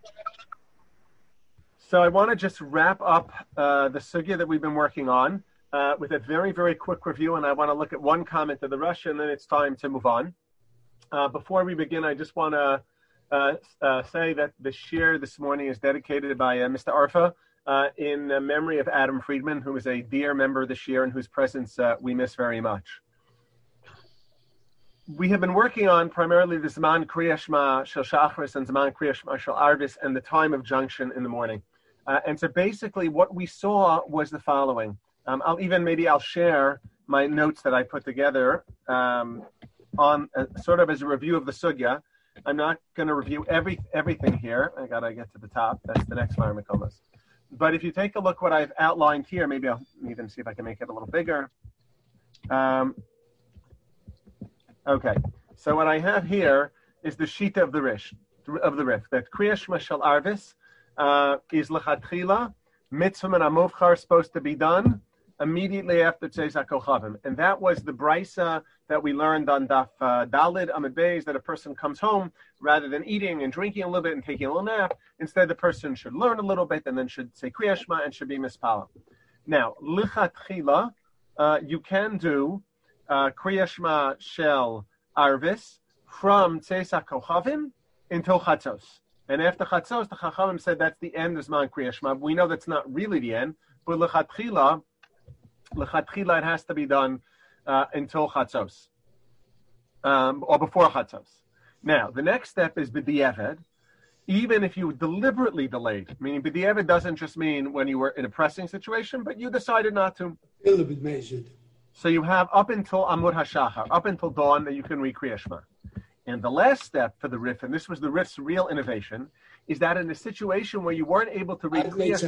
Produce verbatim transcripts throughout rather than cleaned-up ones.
So I want to just wrap up uh, the sugya that we've been working on uh, with a very, very quick review, and I want to look at one comment of the Rush, and then it's time to move on. Uh, before we begin, I just want to uh, uh, say that the shir this morning is dedicated by uh, Mister Arfa uh, in uh, memory of Adam Friedman, who is a dear member of the shir and whose presence uh, we miss very much. We have been working on primarily the Zman Kriya Shema Shel Shachris and Zman Kriya Shema Shel Arvis and the time of junction in the morning. Uh, and so basically what we saw was the following. Um, I'll even, maybe I'll share my notes that I put together um, on uh, sort of as a review of the sugya. I'm not going to review every everything here. I got to get to the top. That's the next Marmakomas. But if you take a look what I've outlined here, maybe I'll even see if I can make it a little bigger. Um, okay. So what I have here is the shita of the Rish, of the Rif, that Kriya Shema Shel Arvis Uh, is lechatchila mitzvah and amuvchar supposed to be done immediately after Tzeis HaKochavim, and that was the brisa that we learned on Daf uh, Dalid Amud Beis, that a person comes home rather than eating and drinking a little bit and taking a little nap. Instead, the person should learn a little bit and then should say Kriya Shema and should be mispala. Now, lechatchila, uh, you can do uh, Kriya Shema Shel Arvis from Tzeis HaKochavim until Chatzos. And after Chatzos, the Chachamim said that's the end of Zman Kriya Shema. We know that's not really the end, but L'chatchila, L'chatchila, it has to be done uh, until Chatzos, um, or before Chatzos. Now, the next step is B'di'evet. Even if you deliberately delayed, meaning B'di'evet doesn't just mean when you were in a pressing situation, but you decided not to. So you have up until Amud HaShachar, up until dawn, that you can read Kriya Shema. And the last step for the Rif, and this was the Rif's real innovation, is that in a situation where you weren't able to read Kriya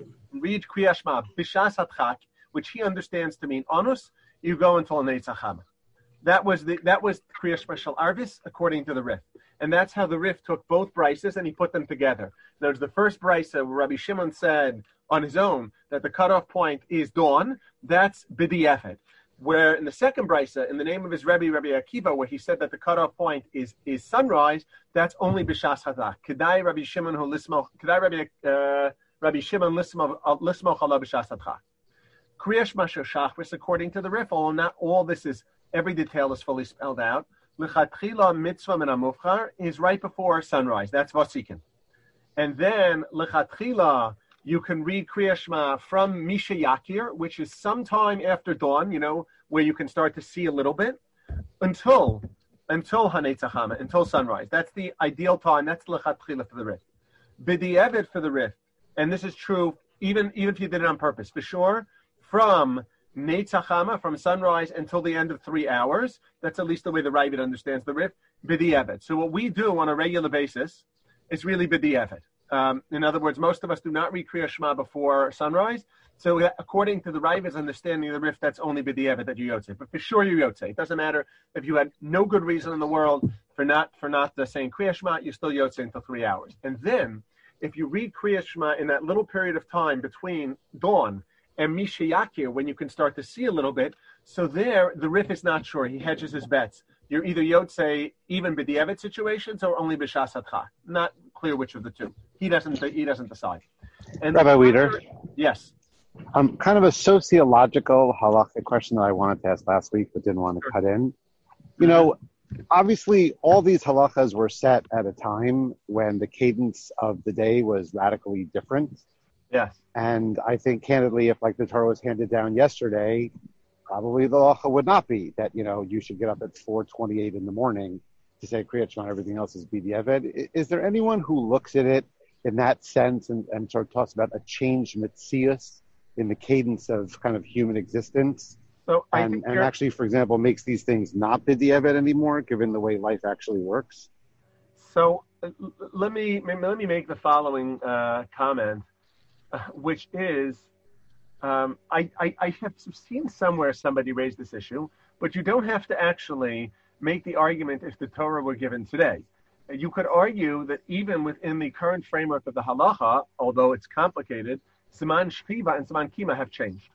Shema, Bishas HaTchak, which he understands to mean Anus, you go until Netzach Hama. That was the that was Kriya Shema Shel Arvis according to the Rif. And that's how the Rif took both brises and he put them together. There's the first brisa where Rabbi Shimon said on his own that the cutoff point is dawn. That's B'di'evet. Where in the second brisa, in the name of his Rebbe, Rabbi Akiva, where he said that the cutoff point is is sunrise, that's only b'shas hadak. Kedai Rabbi Shimon who lismo, kedai Rabbi uh, Rabbi Shimon lismo lismo chala b'shas hadak. Kriya Shema Shel Shachris, according to the Rif, although not all this is, every detail is fully spelled out. L'chatchila mitzvah min hamuvchar is right before sunrise. That's vasikin, and then l'chatchila, you can read Kriya Shema from Misha Yakir, which is sometime after dawn, you know, where you can start to see a little bit, until until Hanetzach Hama, until sunrise. That's the ideal time. That's L'chatchila for the Rif. B'di'evet for the Rif, and this is true even, even if you did it on purpose, for sure, from Netzach Hama, from sunrise until the end of three hours. That's at least the way the Ravid understands the Rif. B'di'evet. So what we do on a regular basis is really B'di'evet. Um, in other words, most of us do not read Kriya Shema before sunrise. So according to the Ravid's understanding of the Rif, that's only B'di'evet that you Yotzei. But for sure you Yotzei. It doesn't matter if you had no good reason in the world for not for not uh, saying Kriya Shema, you still Yotzei until three hours. And then, if you read Kriya Shema in that little period of time between dawn and Misha Yakir, when you can start to see a little bit, so there, the Rif is not sure. He hedges his bets. You're either Yotzei even B'di'evet situations or only B'shas HaTchak. Not clear which of the two. He doesn't. He doesn't decide. And Rabbi Weider. Yes. Um, kind of a sociological halachic question that I wanted to ask last week, but didn't want to Sure. cut in. You know, obviously, all these halachas were set at a time when the cadence of the day was radically different. Yes. And I think, candidly, if like the Torah was handed down yesterday, probably the halacha would not be that, you know, you should get up at four twenty-eight in the morning to say Kriyat Shema, everything else is B'di'evet. Is there anyone who looks at it in that sense and, and sort of talks about a changed metzius in the cadence of kind of human existence? So I and, think and actually, for example, makes these things not B'di'evet anymore, given the way life actually works? So uh, let me let me make the following uh, comment, uh, which is, um, I, I, I have seen somewhere somebody raise this issue, but you don't have to actually make the argument if the Torah were given today. You could argue that even within the current framework of the halacha, although it's complicated, Siman Shchiva and Siman Kima have changed.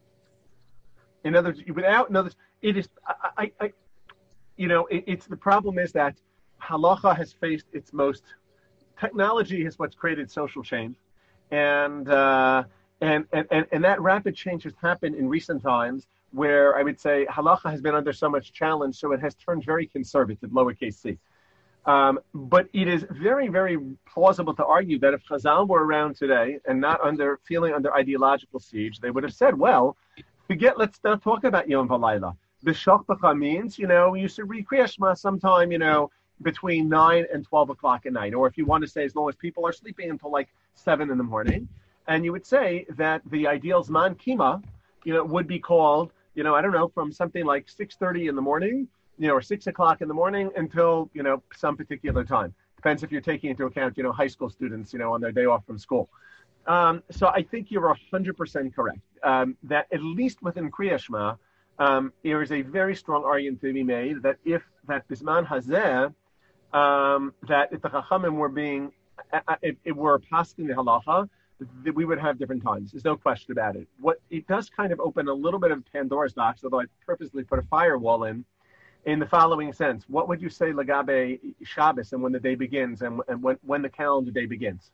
In other words, without, in other words, it is, I, I, I you know, it, it's the problem is that halacha has faced its most technology is what's created social change, and uh, and, and and and that rapid change has happened in recent times, where I would say halacha has been under so much challenge, so it has turned very conservative, lowercase c. Um, but it is very, very plausible to argue that if Chazal were around today and not under feeling under ideological siege, they would have said, well, forget, let's not talk about Yom V'Layla. The Shachbacha means, you know, you should read Kriya Shema sometime, you know, between nine and twelve o'clock at night. Or if you want to say as long as people are sleeping until like seven in the morning. And you would say that the ideal Zman Kima, you know, would be called, you know, I don't know, from something like six thirty in the morning, you know, or six o'clock in the morning until, you know, some particular time. Depends if you're taking into account, you know, high school students, you know, on their day off from school. Um, so I think you're one hundred percent correct, um, that at least within Kriya Shema, um, there is a very strong argument to be made that if that Bisman Hazeh, um, that if the Chachamim were being, if it were passing the halacha, that we would have different times. There's no question about it. What it does kind of open a little bit of Pandora's box, although I purposely put a firewall in, in the following sense. What would you say Lagabe Shabbos and when the day begins and, and when, when the calendar day begins?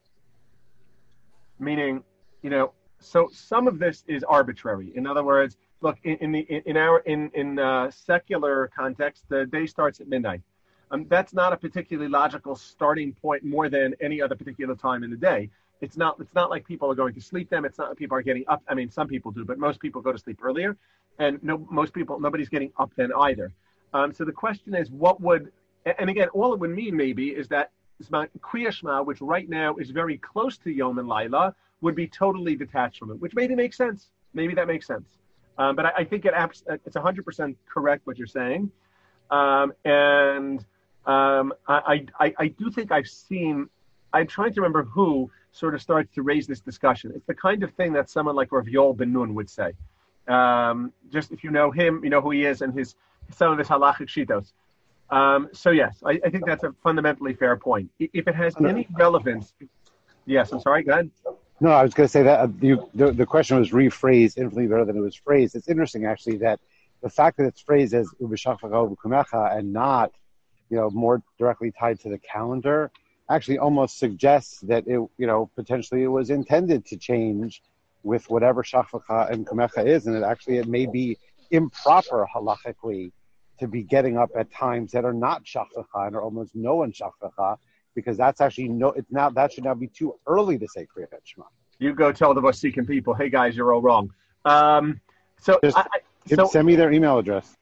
Meaning, you know, so some of this is arbitrary. In other words, look, in, in the in our in in uh, secular context, the day starts at midnight. Um, that's not a particularly logical starting point more than any other particular time in the day. It's not it's not like people are going to sleep then. It's not like people are getting up. I mean, some people do, but most people go to sleep earlier, and no, most people nobody's getting up then either. Um, so the question is, what would, and again, all it would mean maybe is that Kriya Shema, which right now is very close to Yom and Laila, would be totally detached from it, which maybe makes sense. Maybe that makes sense. Um, but I, I think it abs- it's one hundred percent correct what you're saying. Um, and um, I, I, I do think I've seen, I'm trying to remember who sort of starts to raise this discussion. It's the kind of thing that someone like Rav Yoel Ben Nun would say. Um, just if you know him, you know who he is and his some of his halachic shitos. Um, so yes, I, I think that's a fundamentally fair point. If it has any relevance, yes, I'm sorry, go ahead. No, I was going to say that uh, you, the, the question was rephrased infinitely better than it was phrased. It's interesting, actually, that the fact that it's phrased as Ubishachvacha Ubukumecha and not, you know, more directly tied to the calendar, actually almost suggests that it, you know, potentially it was intended to change with whatever Shachvacha and Kumecha is, and it actually it may be improper halachically to be getting up at times that are not Shachvacha and are almost no one Shachvacha, because that's actually no. It's now that should now be too early to say Kriyat Shema. You go tell the Vasikan people, hey guys, you're all wrong. Um, so, Just, I, so send me their email address.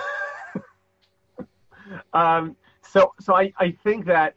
um, so, so I, I think that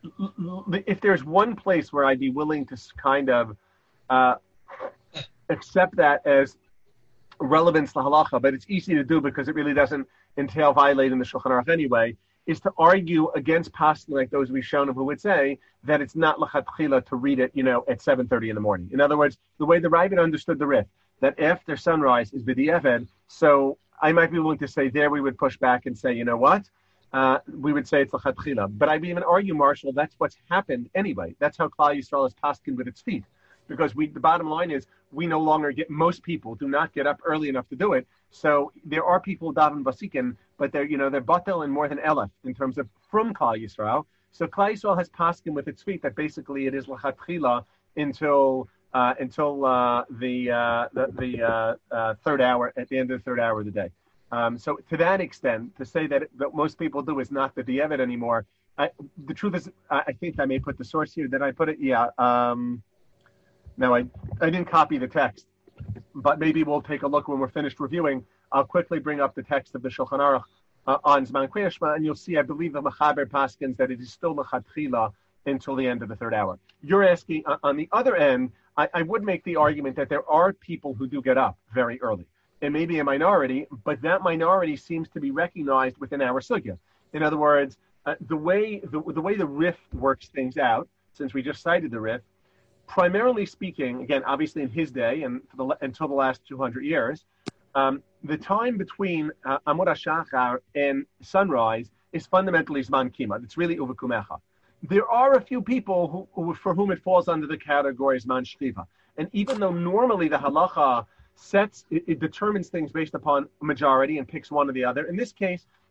if there's one place where I'd be willing to kind of uh, accept that as relevance to halacha, but it's easy to do because it really doesn't entail violating the Shulchan Aruch anyway, is to argue against passing like those we've shown who would say that it's not l'chatchila to read it, you know, at seven thirty in the morning. In other words, the way the Ravid understood the Rif, that after sunrise is b'di'evad, so I might be willing to say there we would push back and say, you know what, uh, we would say it's l'chatchila. But I'd even argue, Marshall, that's what's happened anyway. That's how Klal Yisrael is paskin with its feet. Because we, the bottom line is, we no longer get, most people do not get up early enough to do it. So there are people daven basikin, but they're, you know, they're batel and more than elef in terms of from Klal Yisrael. So Klal Yisrael has paskin with its feet that basically it is l'chatchila until uh, until uh, the uh, the, the uh, uh, third hour, at the end of the third hour of the day. Um, so to that extent, to say that what most people do is not the di'evet anymore. I, the truth is, I, I think I may put the source here. Did I put it? Yeah. Um, Now, I, I didn't copy the text, but maybe we'll take a look when we're finished reviewing. I'll quickly bring up the text of the Shulchan Aruch uh, on Zman Kriya Shema, and you'll see, I believe, the Mechaber Paskins that it is still L'chatchila until the end of the third hour. You're asking, uh, on the other end, I, I would make the argument that there are people who do get up very early. It may be a minority, but that minority seems to be recognized within our sugya. In other words, uh, the way the, the way the Rif works things out, since we just cited the Rif, primarily speaking, again, obviously in his day and for the, until the last two hundred years, um, the time between uh, Amud HaShachar and sunrise is fundamentally Zman Kima. It's really Uvekumecha. There are a few people who, who, for whom it falls under the category Zman Shchiva. And even though normally the halacha sets, it, it determines things based upon majority and picks one or the other, in this case,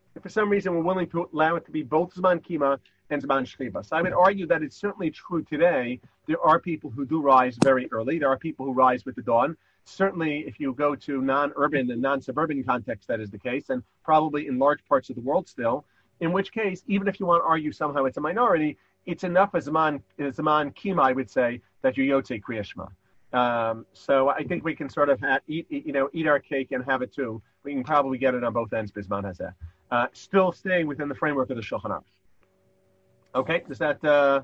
if for some reason we're willing to allow it to be both Zman Kima and Zman Shchiva. So I would argue that it's certainly true today. There are people who do rise very early. There are people who rise with the dawn. Certainly, if you go to non-urban and non-suburban context, that is the case, and probably in large parts of the world still, in which case, even if you want to argue somehow it's a minority, it's enough as Zaman, as Zaman Kima, I would say, that you Yotze Kriya Shema. Um, so I think we can sort of have, eat, eat, you know, eat our cake and have it too. We can probably get it on both ends, Bisman has that. Uh, still staying within the framework of the Shulchan Aruch. Okay, does that... Uh...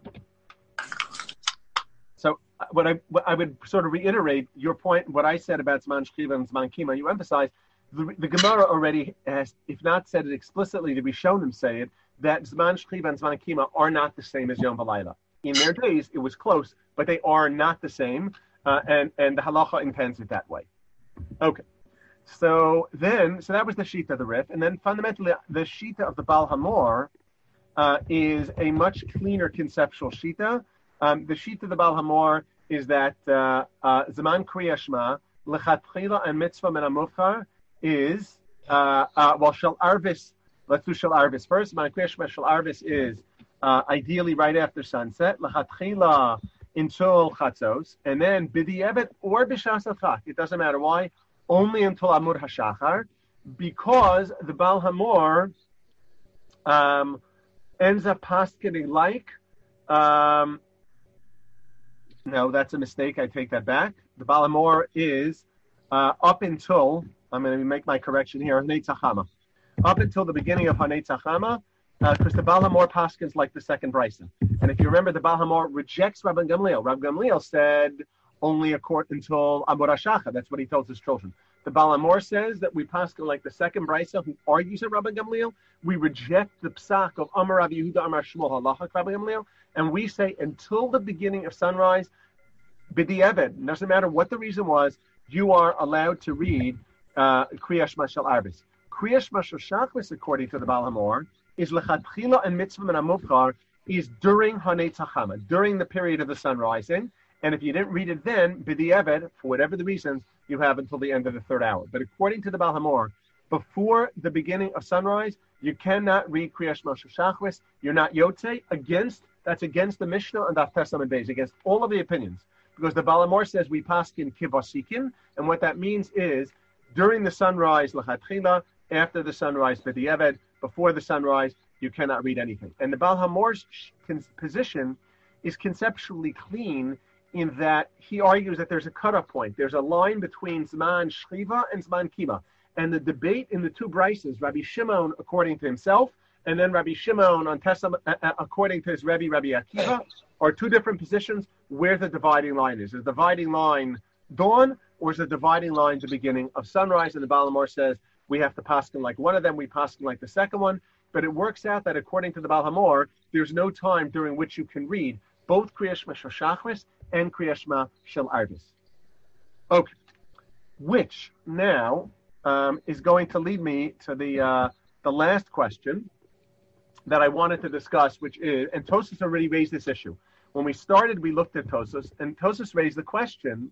So what I what I would sort of reiterate your point, what I said about Zman Shchiva and Zman Kima, you emphasize, the, the Gemara already has, if not said it explicitly, the Rishonim say it, that Zman Shchiva and Zman Kima are not the same as Yom V'Layla. In their days, it was close, but they are not the same, uh, and, and the halacha intends it that way. Okay. So then, so that was the Shita of the Rif, and then fundamentally, the Shita of the Baal Hamor uh, is a much cleaner conceptual Shita. Um, the Shita of the Baal Hamor is that uh, uh, Zaman Kriya Shema, Lechatchila and Mitzvah Min HaMuvchar is, uh, uh, well, Shel Arvis, let's do Shel Arvis first. Zaman Kriya Shema Shel Arvis is uh, ideally right after sunset, Lechatchila until Chatzos, and then B'di'evet or B'shas Chak. It doesn't matter why, only until Amud HaShachar, because the Baal Hamor um, ends up paskening like, um, no, that's a mistake. I take that back. The Baal Hamor is uh, up until, I'm going to make my correction here, Hanei Tzachama. Up until the beginning of Hanei Tzachama, because uh, the Baal Hamor paskins like the second Bryson. And if you remember, the Baal Hamor rejects Rabban Gamliel. Rabban Gamliel said only a court until Amud HaShachar. That's what he tells his children. The Baal Hamor says that we paskin like the second Bryson who argues at Rabban Gamliel. We reject the psak of Amar Rabbi Yehuda Amar Shmuel Halachak Rabban Gamliel. And we say until the beginning of sunrise, B'di'evet, doesn't matter what the reason was, you are allowed to read uh, Kriya Shema Shel Arvis. Kriya Shema Shel Shachris, according to the Baal Hamor, is Lechatchila and Mitzvah Min HaMuvchar, is during Hanei Tzachama, during the period of the sun rising. And if you didn't read it then, B'di'evet, for whatever the reasons, you have until the end of the third hour. But according to the Baal Hamor, before the beginning of sunrise, you cannot read Kriya Shema Shel Shachris. You're not Yotze, against, that's against the Mishnah and Daf Testament Beis, against all of the opinions. Because the Baal Hamor says we paskin kivasikin, and what that means is during the sunrise, Lechatchila, after the sunrise, B'di'evet, before the sunrise, you cannot read anything. And the Baal Hamor's position is conceptually clean in that he argues that there's a cutoff point. There's a line between Zman Shchiva and Zman Kima. And the debate in the two Brises, Rabbi Shimon according to himself, and then Rabbi Shimon on Testament, uh, according to his Rebbe, Rabbi Akiva, are two different positions where the dividing line is. Is the dividing line dawn, or is the dividing line the beginning of sunrise? And the Baal Hamor says we have to paskin like one of them, we paskin like the second one. But it works out that according to the Baal Hamor, there's no time during which you can read both Kriya Shema Shel Shachris and Kriya Shema Shel Arvis. Okay, which now um, is going to lead me to the uh, the last question that I wanted to discuss, which is, and Tosas already raised this issue. When we started, we looked at Tosas, and Tosas raised the question.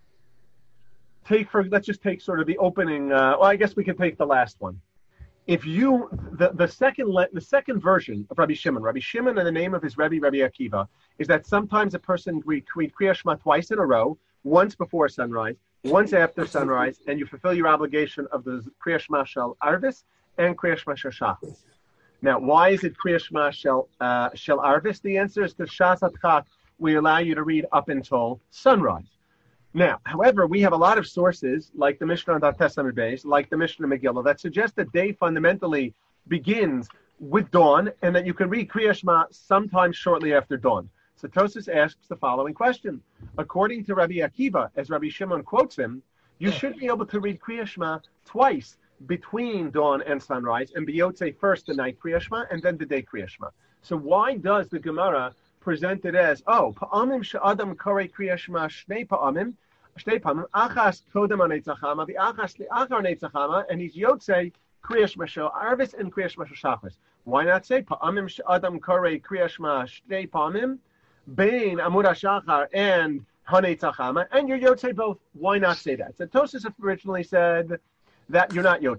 Take for let's just take sort of the opening. Uh, well, I guess we can take the last one. If you the, the second the second version of Rabbi Shimon, Rabbi Shimon, and the name of his Rebbe, Rabbi Akiva, is that sometimes a person read Kriya Shema twice in a row, once before sunrise, once after sunrise, and you fulfill your obligation of the Kriya Shema Shel Arvis and Kriya Shema Shel Shachris. Now, why is it Kriya Shema Shel uh, Shel Arvis? The answer is because Shas HaTchak, we allow you to read up until sunrise. Now, however, we have a lot of sources, like the Mishnah on Daf Testament Beis, like the Mishnah Megillah, that suggest that day fundamentally begins with dawn, and that you can read Kriya Shema sometime shortly after dawn. So Tosas asks the following question. According to Rabbi Akiva, as Rabbi Shimon quotes him, you should be able to read Kriya Shema twice between dawn and sunrise, and be Yotze first the night Kriya Shema, and then the day Kriya Shema. So why does the Gemara present it as, oh, pa'amim she'adam korei Kriya Shema shnei pa'amim, shnei pa'amim, achas kodem hanei tzachama, v'achas li'achar hanei tzachama, and he's Yotze Kriya Shema Shel Arvis and Kriya Shema Shel Shachris. Why not say pa'amim she'adam korei Kriya Shema shnei pa'amim, bein Amud HaShachar and hanei tzachama, and you're Yotze both? Why not say that? So Tosas originally said that you're not Yotze.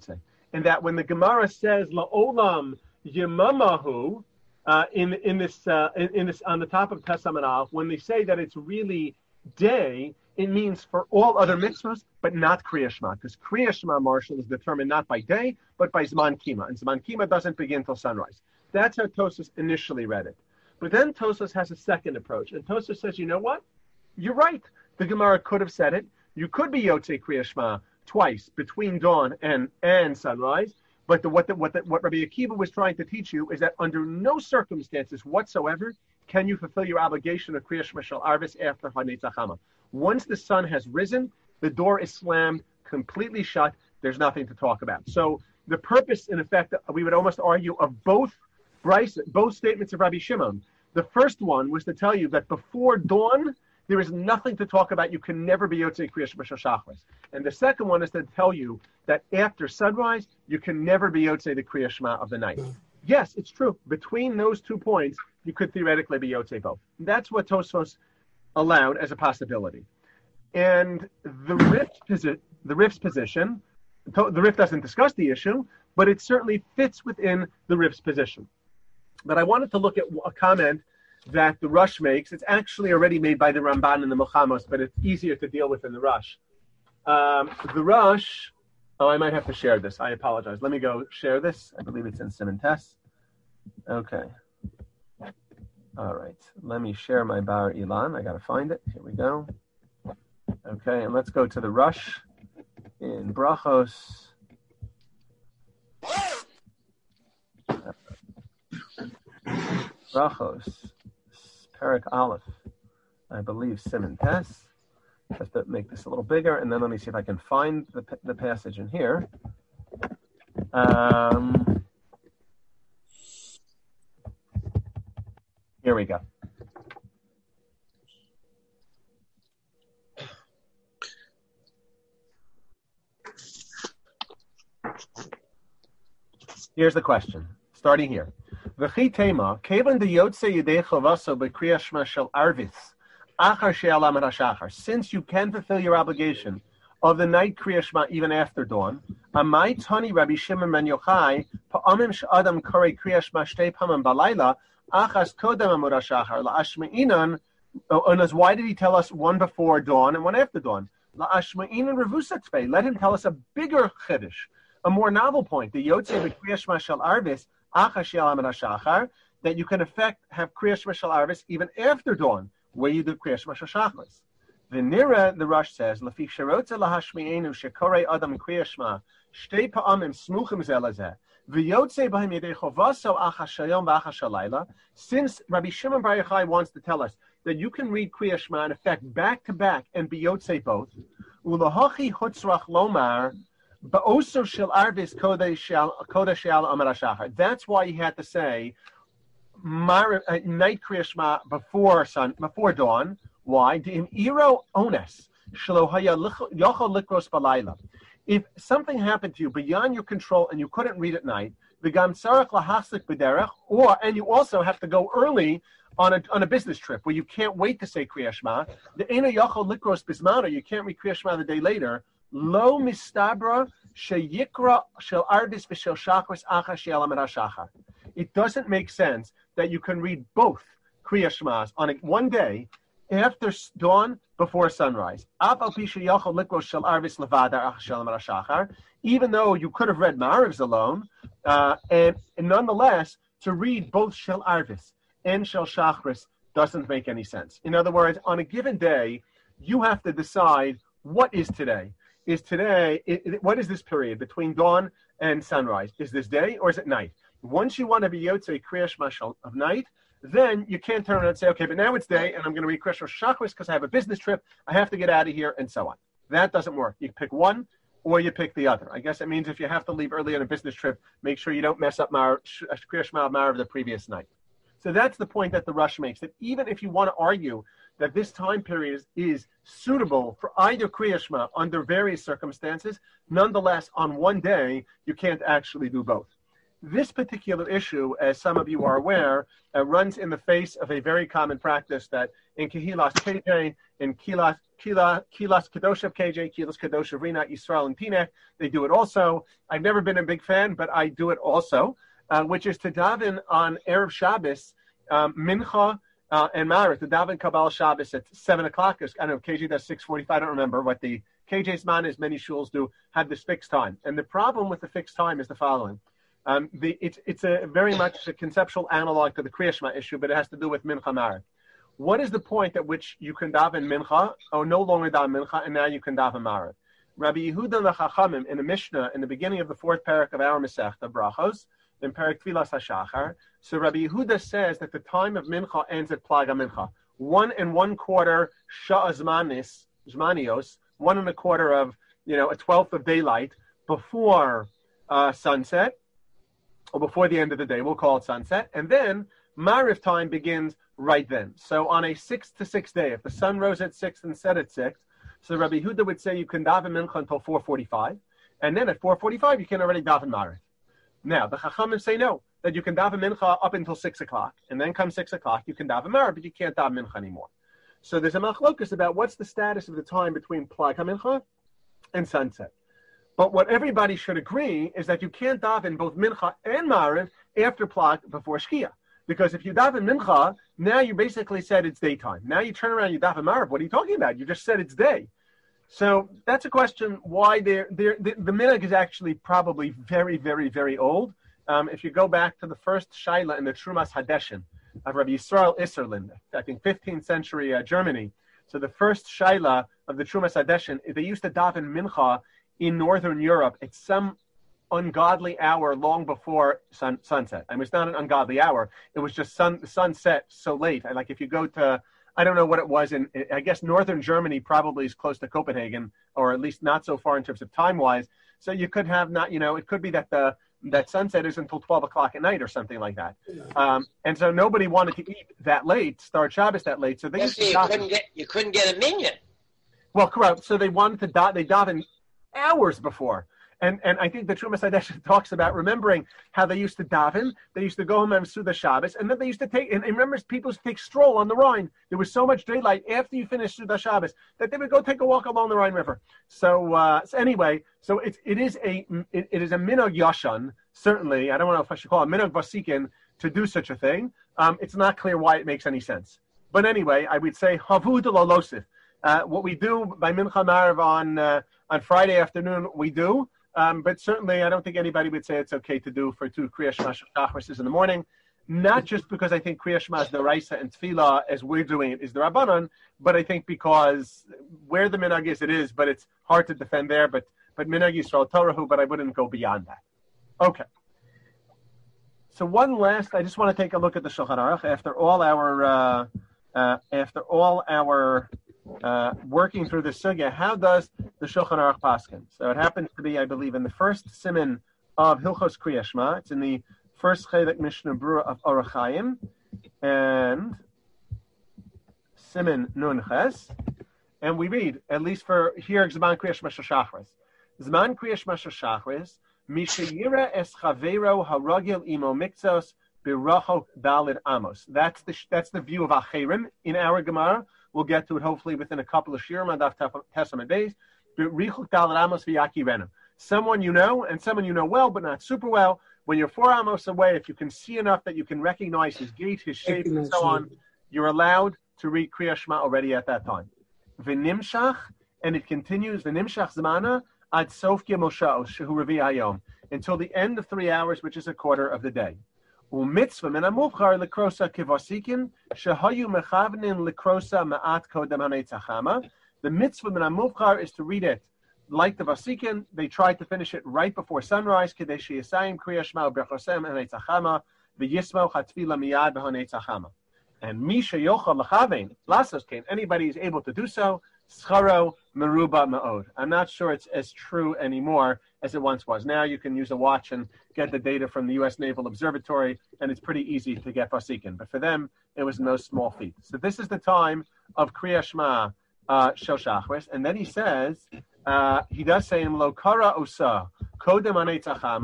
and that when the Gemara says la'olam yemamahu uh, in in this uh, in, in this on the top of Tesam Aleph, when they say that it's really day, it means for all other mitzvahs, but not Kriya Shema, because Kriya Shema, Marshall, is determined not by day, but by Zman Kima, and Zman Kima doesn't begin till sunrise. That's how Tosfos initially read it. But then Tosfos has a second approach, and Tosfos says, you know what? You're right. The Gemara could have said it. You could be Yotzei Kriya Shema twice between dawn and, and sunrise. But the, what, the, what, the, what Rabbi Akiva was trying to teach you is that under no circumstances whatsoever can you fulfill your obligation of Kriya Shema Shel Arvis after Hanetz Hachama. Once the sun has risen, the door is slammed, completely shut. There's nothing to talk about. So the purpose, in effect, we would almost argue, of both Bryce, both statements of Rabbi Shimon. The first one was to tell you that before dawn, there is nothing to talk about. You can never be Yotzei Kriya Shema Shel Shachris. And the second one is to tell you that after sunrise, you can never be Yotzei the Kriya Shema of the night. Yes, it's true. Between those two points, you could theoretically be Yotzei both. That's what Tosfos allowed as a possibility. And the Rif's, posi- the Rif's position, the Rif doesn't discuss the issue, but it certainly fits within the Rif's position. But I wanted to look at a comment that the Rush makes. It's actually already made by the Ramban and the Milchamos, but it's easier to deal with in the Rush. Um, the Rush, oh, I might have to share this. I apologize. Let me go share this. I believe it's in Simon Tess. Okay. All right. Let me share my Bar Ilan. I got to find it. Here we go. Okay, and let's go to the Rush in Brachos. Brachos, Perek Aleph, I believe Simon Tess. Just to make this a little bigger, and then let me see if I can find the the passage in here. Um, here we go. Here's the question, starting here. V'chi tema, kevan de yotze yidei chavaso b'kriya shema shel arvis, achar she'alam et hashachar. Since you can fulfill your obligation of the night kriya shema even after dawn, amai tani Rabbi Shimon ben Yochai, pa'amim she'adam korei kriya shema shtei pamim balayla, achas kodem amud hashachar, la'ashme'inan, and why did he tell us one before dawn and one after dawn? La'ashme'inan revusat tvei, let him tell us a bigger chiddush, a more novel point, the Yotzei b'Kriya Shema Shel Arvis, Achar She'alam et Hashachar, that you can effect have Kriya Shema Shel Arvis even after dawn, where you do Kriya Shema Shel Shachris. The Nira, the Rush says, Lefi Sherotza lahashmi'enu shekorei adam Kriya Shema shtei pa'amim smuchim zeh lezeh v'yotzei b'hem yedei chovaso achar shayom v'achar shalayla. Since Rabbi Shimon bar Yochai wants to tell us that you can read Kriya Shema in effect back to back and be yotzei both, ulahachi hutzrach lomar. But also shel arvis kodesh shel amar hashachar. That's why he had to say mar, uh, night kriya shema before sun before dawn. Why? Im iro ones shelo haya yochol likros balayla. If something happened to you beyond your control and you couldn't read at night, the gam tzarach lahaslik b'derech, or and you also have to go early on a on a business trip where you can't wait to say kriya shema. The ena yochol likros bismano, you can't read kriya shema the day later. Lo mistabra sheyikra shel arvis v'shel shachris achar she'alam et hashachar. It doesn't make sense that you can read both Kriya Shmas on a, one day after dawn before sunrise. Even though you could have read Ma'arivs alone, uh, and, and nonetheless, to read both Shel Arvis and Shel Shachris doesn't make any sense. In other words, on a given day, you have to decide what is today. Is today, it, it, what is this period between dawn and sunrise? Is this day or is it night? Once you want to be Yotzei Kriya Shema of night, then you can't turn around and say, okay, but now it's day and I'm going to read Kriya Shema Shachris because I have a business trip, I have to get out of here, and so on. That doesn't work. You pick one or you pick the other. I guess it means if you have to leave early on a business trip, make sure you don't mess up Mar- Kriya Shema Mar of the previous night. So that's the point that the Rush makes, that even if you want to argue that this time period is, is suitable for either Kriya Shema under various circumstances, nonetheless, on one day, you can't actually do both. This particular issue, as some of you are aware, uh, runs in the face of a very common practice that in Kehilas K J, in Kilas Kilas Kilas Kadoshev K J, Kilas Kadoshev Rinat Yisrael and Pinech, they do it also. I've never been a big fan, but I do it also, uh, which is to daven on Erev Shabbos, um, Mincha uh, and Maariv, to daven Kabbalah Shabbos at seven o'clock. I don't know, K J does six forty-five. I don't remember what the K J's man is. Many shuls do have this fixed time, and the problem with the fixed time is the following. Um, the, it's it's a very much a conceptual analog to the Kriya Shema issue, but it has to do with Mincha Maariv. What is the point at which you can daven Mincha, or no longer daven Mincha, and now you can daven Maariv? Rabbi Yehuda the Chachamim in the Mishnah in the beginning of the fourth parak of our Masechta Brachos in Parak Tfilas HaShachar. So Rabbi Yehuda says that the time of Mincha ends at Plaga Mincha, one and one quarter Sha'azmanis Zmanios, one and a quarter of you know a twelfth of daylight before uh, sunset. Or before the end of the day, we'll call it sunset, and then Maariv time begins right then. So on a six to six day, if the sun rose at six and set at six, so Rabbi Huda would say you can daven Mincha until four forty-five, and then at four forty-five you can already daven Maariv. Now the Chachamim say no, that you can daven Mincha up until six o'clock, and then come six o'clock you can daven Maariv, but you can't daven Mincha anymore. So there's a machlokus about what's the status of the time between Plag HaMincha and sunset. But what everybody should agree is that you can't daven both Mincha and Maariv after Plag before Shkia. Because if you daven Mincha, now you basically said it's daytime. Now you turn around and you daven Maariv. What are you talking about? You just said it's day. So that's a question why they're, they're, the, the minhag is actually probably very, very, very old. Um, if you go back to the first Shaila in the Trumas Hadeshin of Rabbi Yisrael Isserlin, I think fifteenth century uh, Germany. So the first Shaila of the Trumas Hadeshin, they used to daven Mincha in Northern Europe at some ungodly hour long before sun, sunset. I mean, it's not an ungodly hour. It was just sun, sunset so late. Like if you go to, I don't know what it was in, I guess Northern Germany probably is close to Copenhagen, or at least not so far in terms of time-wise. So you could have not, you know, it could be that the that sunset is until twelve o'clock at night or something like that. Um, and so nobody wanted to eat that late, start Shabbos that late. So they yes, used you to couldn't get you couldn't get a minyan. Well, correct. So they wanted to da- they daven hours before. And and I think the Trumas Hadeshin talks about remembering how they used to daven, they used to go home and Suda Shabbos, and then they used to take, and, and remember people used to take stroll on the Rhine. There was so much daylight after you finished Suda Shabbos that they would go take a walk along the Rhine River. So, uh, so anyway, so it, it is a it, it is a minhag yashan, certainly, I don't know if I should call it minhag vasikin, to do such a thing. Um, it's not clear why it makes any sense. But anyway, I would say, havud l'losif. Uh, what we do by Mincha Maariv on, uh, on Friday afternoon, we do. Um, but certainly, I don't think anybody would say it's okay to do for two Kriya Shema Shachris in the morning. Not just because I think Kriya Shema is the Raisa and Tefillah, as we're doing it, is the Rabbanon, but I think because where the minhag is, it is, but it's hard to defend there. But but minhag Yisrael Torahu, but I wouldn't go beyond that. Okay. So one last, I just want to take a look at the Shulchan Aruch after all our uh, uh, after all our. Uh, working through the sugya, how does the Shulchan Aruch paskin? So it happens to be, I believe, in the first siman of Hilchos Kriya Shema. It's in the first Chedek Mishnah Brura of Orach Chaim, and siman Nun Ches, and we read, at least for here, Zman Kriya Shema Shachris. Zman Kriya Shema Shachris, Mishayira es Chavero Haragil Imo Mikzos Birachok Dalid Amos. That's the that's the view of Acherim in our Gemara. We'll get to it hopefully within a couple of shirim on Daf Testament days. Someone you know, and someone you know well, but not super well. When you're four amos away, if you can see enough that you can recognize his gait, his shape, and so on, you're allowed to read Kriya Shema already at that time. V'nimshach, and it continues, v'nimshach zmana ad sof gemosha'os shehu revi hayom, until the end of three hours, which is a quarter of the day. U'mitzvah min amuvchar lekrosa kivasikin shehayu mechavnin lekrosa ma'at kodem hanetzachama. The mitzvah min amuvchar is to read it like the vasikin. They tried to finish it right before sunrise. Kedei sheyasayim kriya shema u'berchosem hanetzachama v'yismo chatfila miyad b'hanetzachama. And misha yochal lechavein lasos kain. Anybody is able to do so. Scharo meruba ma'od. I'm not sure it's as true anymore as it once was. Now you can use a watch and get the data from the U S Naval Observatory, and it's pretty easy to get vasikin. But for them, it was no small feat. So this is the time of Kriya Shema Shel Shachris. And then he says, uh, he does say in Lo Kara Osa, Kodem Hanetzachama,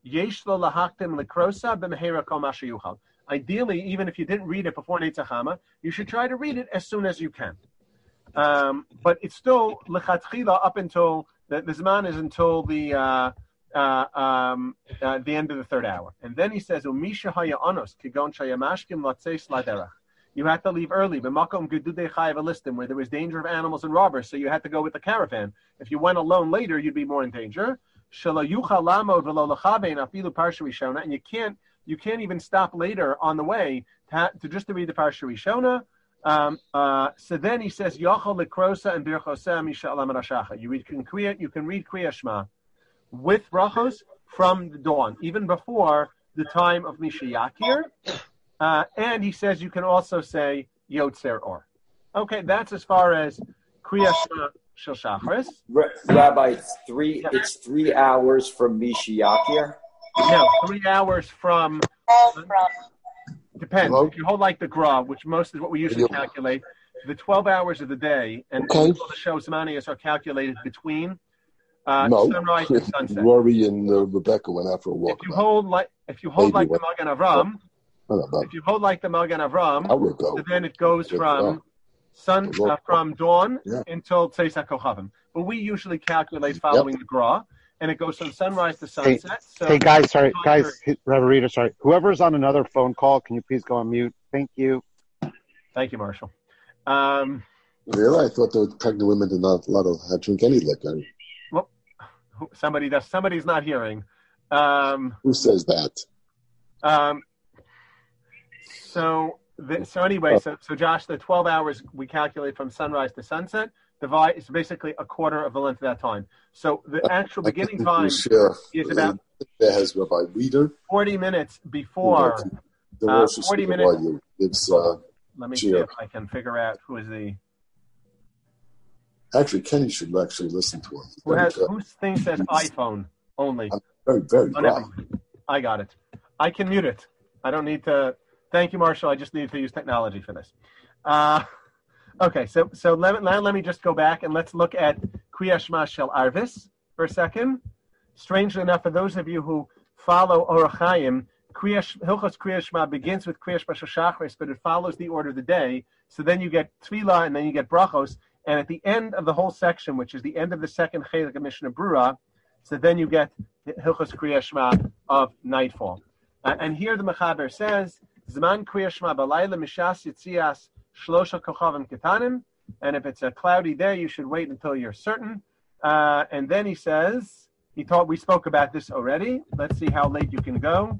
Yesh lo lahaktim likrosa b'mehera kol masha yuchal. Ideally, even if you didn't read it before Netzach Hama, you should try to read it as soon as you can. Um, but it's still lechatchila up until the, the zman is until the uh, uh, um, uh, the end of the third hour, and then he says umisha haya anos kigon shayamashkim latzeis laderach. You had to leave early, b'makom gedudei chayav alistim, where there was danger of animals and robbers, so you had to go with the caravan. If you went alone later, you'd be more in danger. Shelo yuchal lamod v'lo lachavein afilu parsha rishona, and you can't you can't even stop later on the way to, ha- to just to read the parsha rishona. Um, uh, so then he says, Yochel lekrosa and birchoseh misha alam rashacha. You read Kriya, you can read Kriya Shema with brachos from the dawn, even before the time of Misha Yakir. Uh, and he says you can also say Yotzer Or. Okay, that's as far as Kriya Shema Shel Shachris. Rabbi, it's three. Yeah. It's three hours from Misha Yakir. No, three hours from. Uh, Depends. Hello? If you hold like the Gra, which most is what we usually calculate, the twelve hours of the day, and okay. all the shows Manias are calculated between uh, no. sunrise and sunset. Rory and uh, Rebecca went out for a walk. If you hold like, if you hold Maybe like what? the Magen Avram, oh, if you hold like the Magen Avram, so then it goes from sun uh, from dawn yeah. until Tzeis HaKochavim. But we usually calculate following yep. the Gra. And it goes from sunrise to sunset. Hey, so hey guys, sorry, guys, Rabbi Rita, sorry. Whoever's on another phone call, can you please go on mute? Thank you. Thank you, Marshall. Um, really? I thought the pregnant women did not let her drink any liquor. Well, somebody does. Somebody's not hearing. Um, Who says that? Um, so, the, so anyway, so, so Josh, the twelve hours we calculate from sunrise to sunset. Divide is basically a quarter of the length of that time. So the actual beginning time sure. is about has Rabbi Reader. forty minutes before. Uh, forty minutes. It's, uh, Let me cheer. see if I can figure out who is the. Actually, Kenny should actually listen to him. Who, has, who thinks that iPhone only? I'm very, very glad. I got it. I can mute it. I don't need to. Thank you, Marshall. I just need to use technology for this. Uh, Okay, so so let, now let me just go back and let's look at Kriya Shema Shel Arvis for a second. Strangely enough, for those of you who follow Orach Chaim, Hilchos Kriya Shema begins with Kriya Shema Shel Shachris, but it follows the order of the day. So then you get Tefillah and then you get Brachos, and at the end of the whole section, which is the end of the second Chelik of Mishnah Brura, so then you get Hilchos Kriya Shema of nightfall. Uh, and here the Mechaber says, Zman Kriya Shema Balayla Mishas Yitzias Shlosha Kochavim Ketanim, and if it's a cloudy day, you should wait until you're certain. Uh, and then he says, he taught, we spoke about this already. Let's see how late you can go.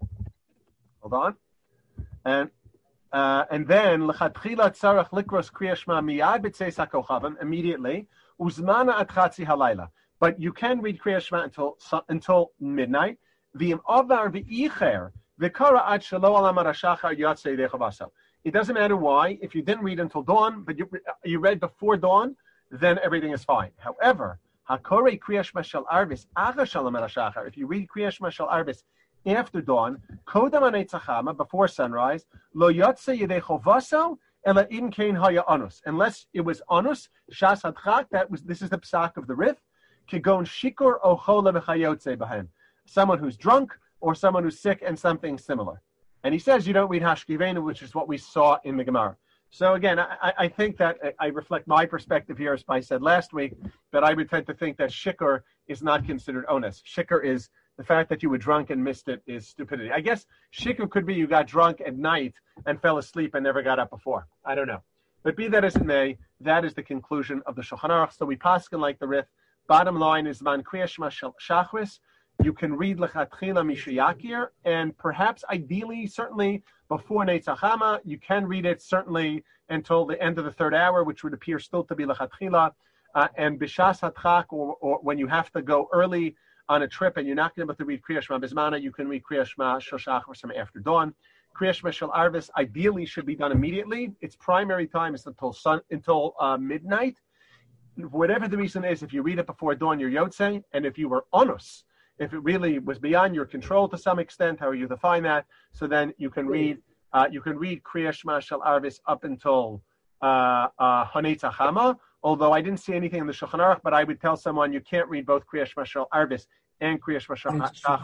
Hold on. And uh, and then L'chatchila tzarach likros kriya shema miyad b'tzeis hakochavim, immediately. Uzmana ad chatzi halayla. But you can read kriya shema until until midnight. V'im avar v'icher v'kara ad shelo alam arashachar yatzei dechavasa. It doesn't matter why. If you didn't read until dawn, but you you read before dawn, then everything is fine. However, Hakore Kriya Shema Shel Arvis Acha Shalom Arashachar. If you read Kriya Shema Shel Arvis after dawn, Kodam Netzach Hama, before sunrise, Lo Yotze Yedei Chovaso Ela In Kain Haya Anus. Unless it was Anus Shas Hadchak, that was this is the psak of the Rif. Kigon Shikur Ochola B'Chayotze B'Hem. Someone who's drunk or someone who's sick and something similar. And he says you don't read Hashkivenu, which is what we saw in the Gemara. So again, I, I think that I reflect my perspective here, as I said last week, that I would tend to think that shikr is not considered onus. Shikr is the fact that you were drunk and missed it is stupidity. I guess shikr could be you got drunk at night and fell asleep and never got up before. I don't know. But be that as it may, that is the conclusion of the Shulchan Aruch. So we paskin like the Rif. Bottom line is man kriya shema shachris. You can read Lechatchila Misha Yakir, and perhaps ideally, certainly before Netzach Hama, you can read it certainly until the end of the third hour, which would appear still to be Lechatchila. Uh, and Bishas Hatchak, or, or when you have to go early on a trip and you're not going to be able to read Kriya Shema Bismana, you can read Kriya Shema Shel Shachar after dawn. Kriya Shema Shel Arvis ideally should be done immediately. Its primary time is until sun until uh, midnight. Whatever the reason is, if you read it before dawn, you're Yotze, and if you were Onus, if it really was beyond your control to some extent, however you define that, so then you can read uh, you can read Kriya Shema Shel Arvis up until uh, uh, Hanetzach Hama. Although I didn't see anything in the Shulchan Aruch, but I would tell someone you can't read both Kriya Shema Shel Arvis and Kriya Shema Shel Shachris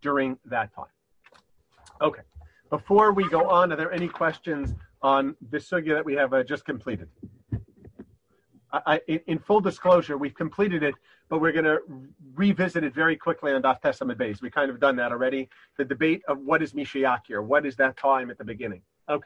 during that time. Okay. Before we go on, are there any questions on the sugya that we have uh, just completed? I, I, in full disclosure, we've completed it, but we're going to revisit it very quickly on Daf Tesamid Beis. We kind of done that already. The debate of what is Mishiyaki, or what is that time at the beginning. Okay.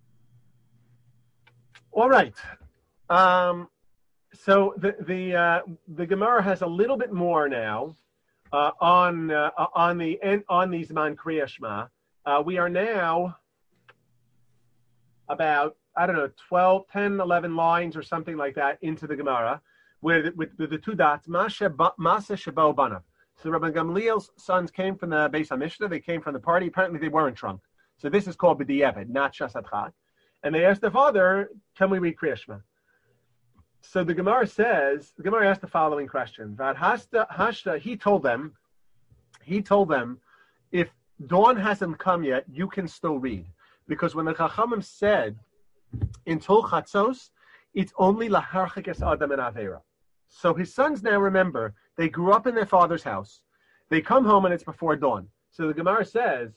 All right. Um, so the the uh, the Gemara has a little bit more now uh, on uh, on the on these man Kriya Shema. Uh, we are now about, I don't know, twelve, ten, eleven lines or something like that into the Gemara, where the, with, with the two dots, Masa Shabo Banav. So Rabban Gamliel's sons came from the Beis HaMishnah, they came from the party, apparently they weren't drunk. So this is called B'di'eved, not Shasat. And they asked the father, can we read Kriya Shema? So the Gemara says, the Gemara asked the following question. Vad hasta hashta, he told them, he told them, if dawn hasn't come yet, you can still read. Because when the Chachamim said, until Chatzos, it's only laharchikes Adam and Avera. So his sons now remember, they grew up in their father's house. They come home and it's before dawn. So the Gemara says,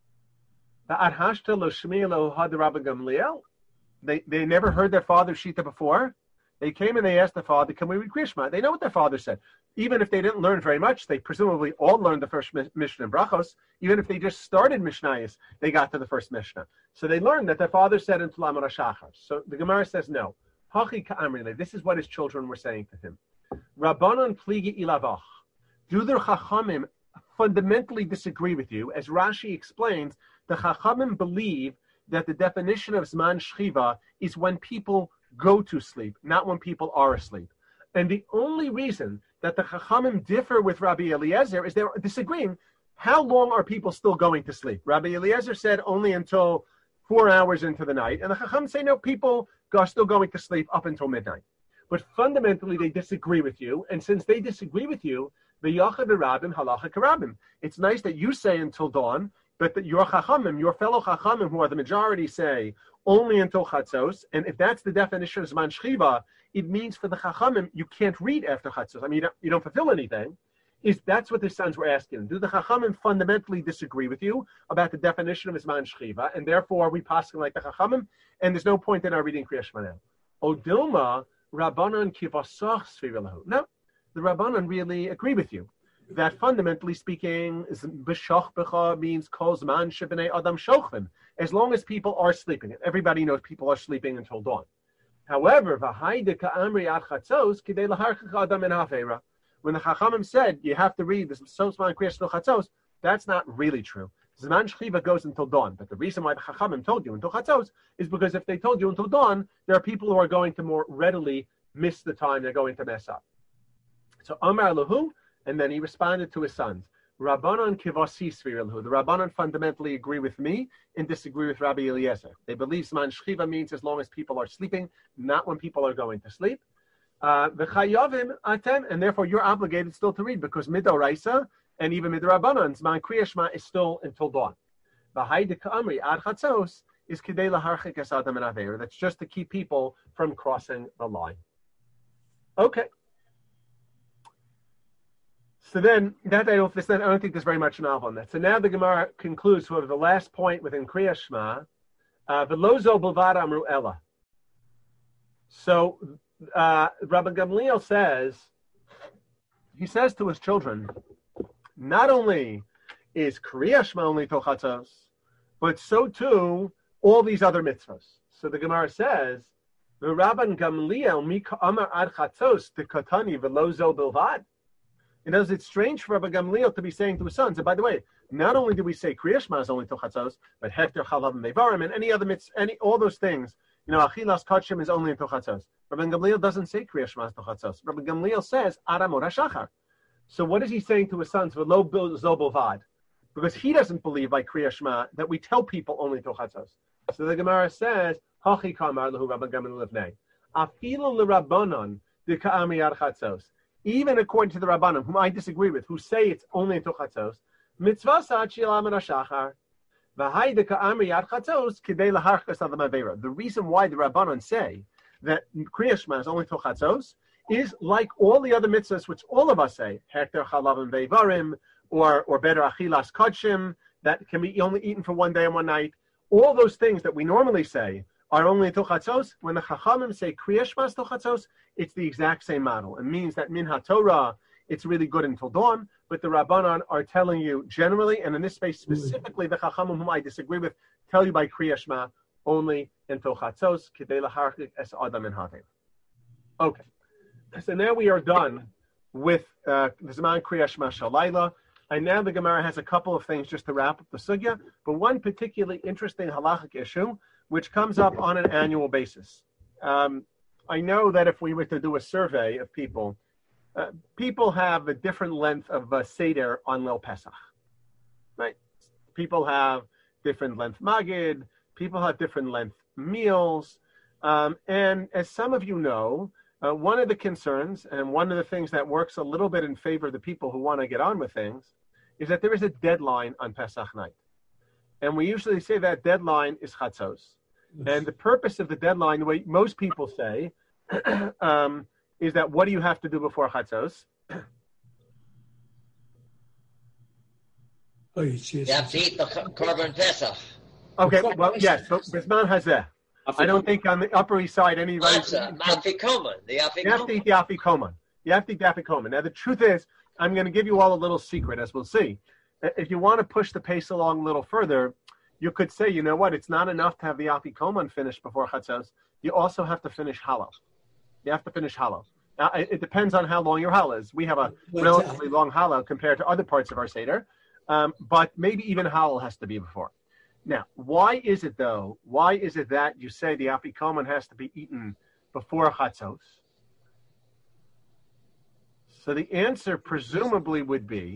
they, they never heard their father's Shita before. They came and they asked the father, can we read Kriya Shema? They know what their father said. Even if they didn't learn very much, they presumably all learned the first Mishnah in Brachos. Even if they just started Mishnayos, they got to the first Mishnah. So they learned that their father said in Tulam Rashachar. So the Gemara says no. Hachi ka'amrile. This is what his children were saying to him. Rabbanon pligi ilavach. Do the Chachamim fundamentally disagree with you? As Rashi explains, the Chachamim believe that the definition of Zman Shchiva is when people go to sleep, not when people are asleep. And the only reason that the Chachamim differ with Rabbi Eliezer is they're disagreeing. How long are people still going to sleep? Rabbi Eliezer said only until four hours into the night. And the Chachamim say, no, people are still going to sleep up until midnight. But fundamentally, they disagree with you. And since they disagree with you, the Yachad Rabim, Halacha Karabim. It's nice that you say until dawn, but that your Chachamim, your fellow Chachamim, who are the majority, say only until Chatzos. And if that's the definition of Zman Shchiva, it means for the Chachamim, you can't read after Chatzos. I mean, you don't, you don't fulfill anything. Is that's what the sons were asking. Do the Chachamim fundamentally disagree with you about the definition of Zman Shchiva? And therefore, we pass like the Chachamim, and there's no point in our reading Kriya Shema now. Odilma, Rabbanon Kivasach Svirelahu. No, the Rabbanon really agree with you. That fundamentally speaking, b'shach b'cha means kol zman shebnei adam shochvim, as long as people are sleeping. And everybody knows people are sleeping until dawn. However, v'haide ka'amri ad chatzos kidei laharchich adam en hafeira. When the Chachamim said you have to read the Sosman Kriya Shema Chatzos, that's not really true. Zman Shchiva goes until dawn, but the reason why the Chachamim told you until Chatzos is because if they told you until dawn, there are people who are going to more readily miss the time. They're going to mess up. So Amar Lahu. And then he responded to his sons, Rabbanon kivasi svirilhu. The Rabbanon fundamentally agree with me and disagree with Rabbi Eliezer. They believe Zman Shchiva means as long as people are sleeping, not when people are going to sleep. V'chayavim atem, and therefore you're obligated still to read because midoraisa and even midrabanan Zman Kriya Shema is still until dawn. V'haide ka'amri ad chatzos is kidei laharchik es adam and aveir. That's just to keep people from crossing the line. Okay. So then, that I don't, this, I don't think there's very much novel on that. So now the Gemara concludes with the last point within Kriya Shema, Velozo B'vad Amru Ella. So uh, Rabbi Gamliel says, he says to his children, not only is Kriya Shema only till Chatzos, but so too all these other mitzvahs. So the Gemara says, Rabbi Gamliel Mika Amar Ad Chatzos the Katani Velozo B'vad. It knows it's strange for Rabbi Gamliel to be saying to his sons, and by the way, not only do we say Kriya Shema is only till Chatzos, but Hekter, Chalav, and Mevarim, and any other mitzvah, any all those things, you know, Achilas Kachim is only until Chatzos. Rabbi Gamliel doesn't say Kriya Shema is till Chatzos. Rabbi Gamliel says Aramot HaShachar. So what is he saying to his sons? V'lo Zobelvad, because he doesn't believe like Kriya Shema that we tell people only till Chatzos. So the Gemara says, Hachi Kamar Lahu Rabbi Gamliel Levnei, Afilu LeRabbanon D'Ka'ami Ad Chatzos. Even according to the Rabbanim, whom I disagree with, who say it's only until Chatzos, mitzvah sa'at shilam and hashachar, v'haide ka'amri yad Chatzos kidei laharchas adam avera. The reason why the Rabbanim say that Kriya Shema is only until Chatzos is like all the other mitzvahs, which all of us say, hekter chalav and veivarim, or or better achilas kodshim that can be only eaten for one day and one night. All those things that we normally say are only until chatzos. When the chachamim say kriya shema till chatzos, it's the exact same model. It means that min haTorah, it's really good until dawn, but the Rabbanan are telling you generally, and in this space specifically, the chachamim whom I disagree with tell you by kriya shema only until chatzos kidei laharchik es adam and hatem. Okay, so now we are done with uh, the Zman Kriya Shema Shalayla, and now the Gemara has a couple of things just to wrap up the sugya, but one particularly interesting halachic issue, which comes up on an annual basis. Um, I know that if we were to do a survey of people, uh, people have a different length of uh, Seder on Lil Pesach, right? People have different length Magid, people have different length meals, um, and as some of you know, Uh, one of the concerns and one of the things that works a little bit in favor of the people who want to get on with things is that there is a deadline on Pesach night. And we usually say that deadline is Chatzos. Yes. And the purpose of the deadline, the way most people say, um, is that what do you have to do before Chatzos? You have to eat the Korban Pesach. Okay, well, yes, but Bisman Hazeh. I don't think on the Upper East Side anybody. Matzah, Afikoman, the Afikoman. You have to eat the Afikoman. You have to eat the Afikoman. Now, the truth is, I'm going to give you all a little secret, as we'll see. If you want to push the pace along a little further, you could say, you know what, it's not enough to have the Afikoman finished before Chatzos. You also have to finish Hallel. You have to finish Hallel. Now, it depends on how long your Hallel is. We have a relatively long Hallel compared to other parts of our Seder, um, but maybe even Hallel has to be before. Now, why is it, though, why is it that you say the Afikoman has to be eaten before Chatzos? So the answer presumably would be...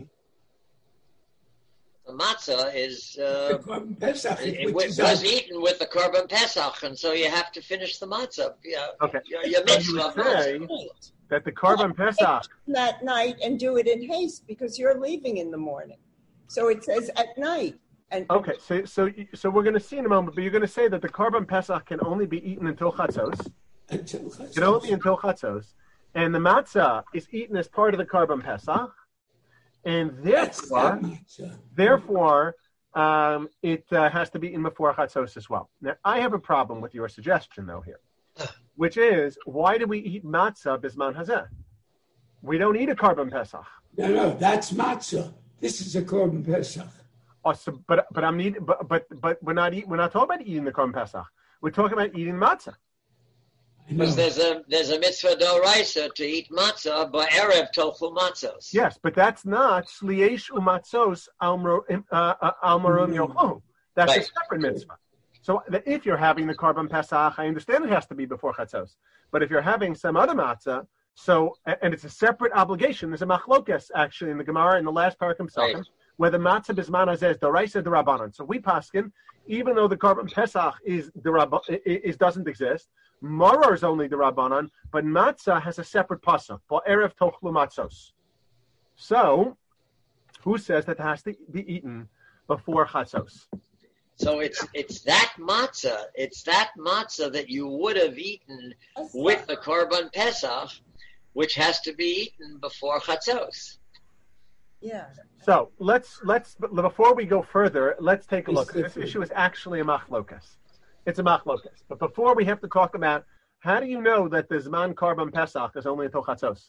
The matzah is... Uh, the Korban Pesach. It, it was, was eaten with the Korban Pesach, and so you have to finish the matzah. Yeah, okay. Your, your so you would say that the Korban Pesach... That night and do it in haste because you're leaving in the morning. So it says at night. And okay, so so so we're going to see in a moment, but you're going to say that the Korban Pesach can only be eaten until Chatzos. Until Chatzos. Can only be until Chatzos. And the matzah is eaten as part of the Korban Pesach. And therefore, therefore um, it uh, has to be eaten before Chatzos as well. Now, I have a problem with your suggestion, though, here, which is, why do we eat matzah bisman hazeh? We don't eat a Korban Pesach. No, no, that's matzah. This is a Korban Pesach. Oh, so, but but I'm need, but but but we're not eat, we're not talking about eating the Korban Pesach. We're talking about eating matzah. Because there's a there's a mitzvah d'oraisa to eat matzah by erev tofu matzos. Yes, but that's not sliesh umatzos almarum yochom. That's right. A separate mitzvah. So if you're having the Korban Pesach, I understand it has to be before Chatzos. But if you're having some other matzah, so and it's a separate obligation. There's a machlokes actually in the Gemara in the last parakim Psachim. Right. Where the matzah bisman hazeh is d'oraisa d'Rabbanan. So we paskin, even though the Korban Pesach is the is doesn't exist, maror is only the Rabbanan, but matzah has a separate pasuk. For erev tochlu matzos. So, who says that it has to be eaten before chatzos? So it's it's that matzah, it's that matzah that you would have eaten with the Korban Pesach, which has to be eaten before chatzos. Yeah. So let's let's before we go further, let's take a look. This issue is actually a machlokas. It's a machlokas. But before we have to talk about how do you know that the Zman Korban Pesach is only until Chatzos?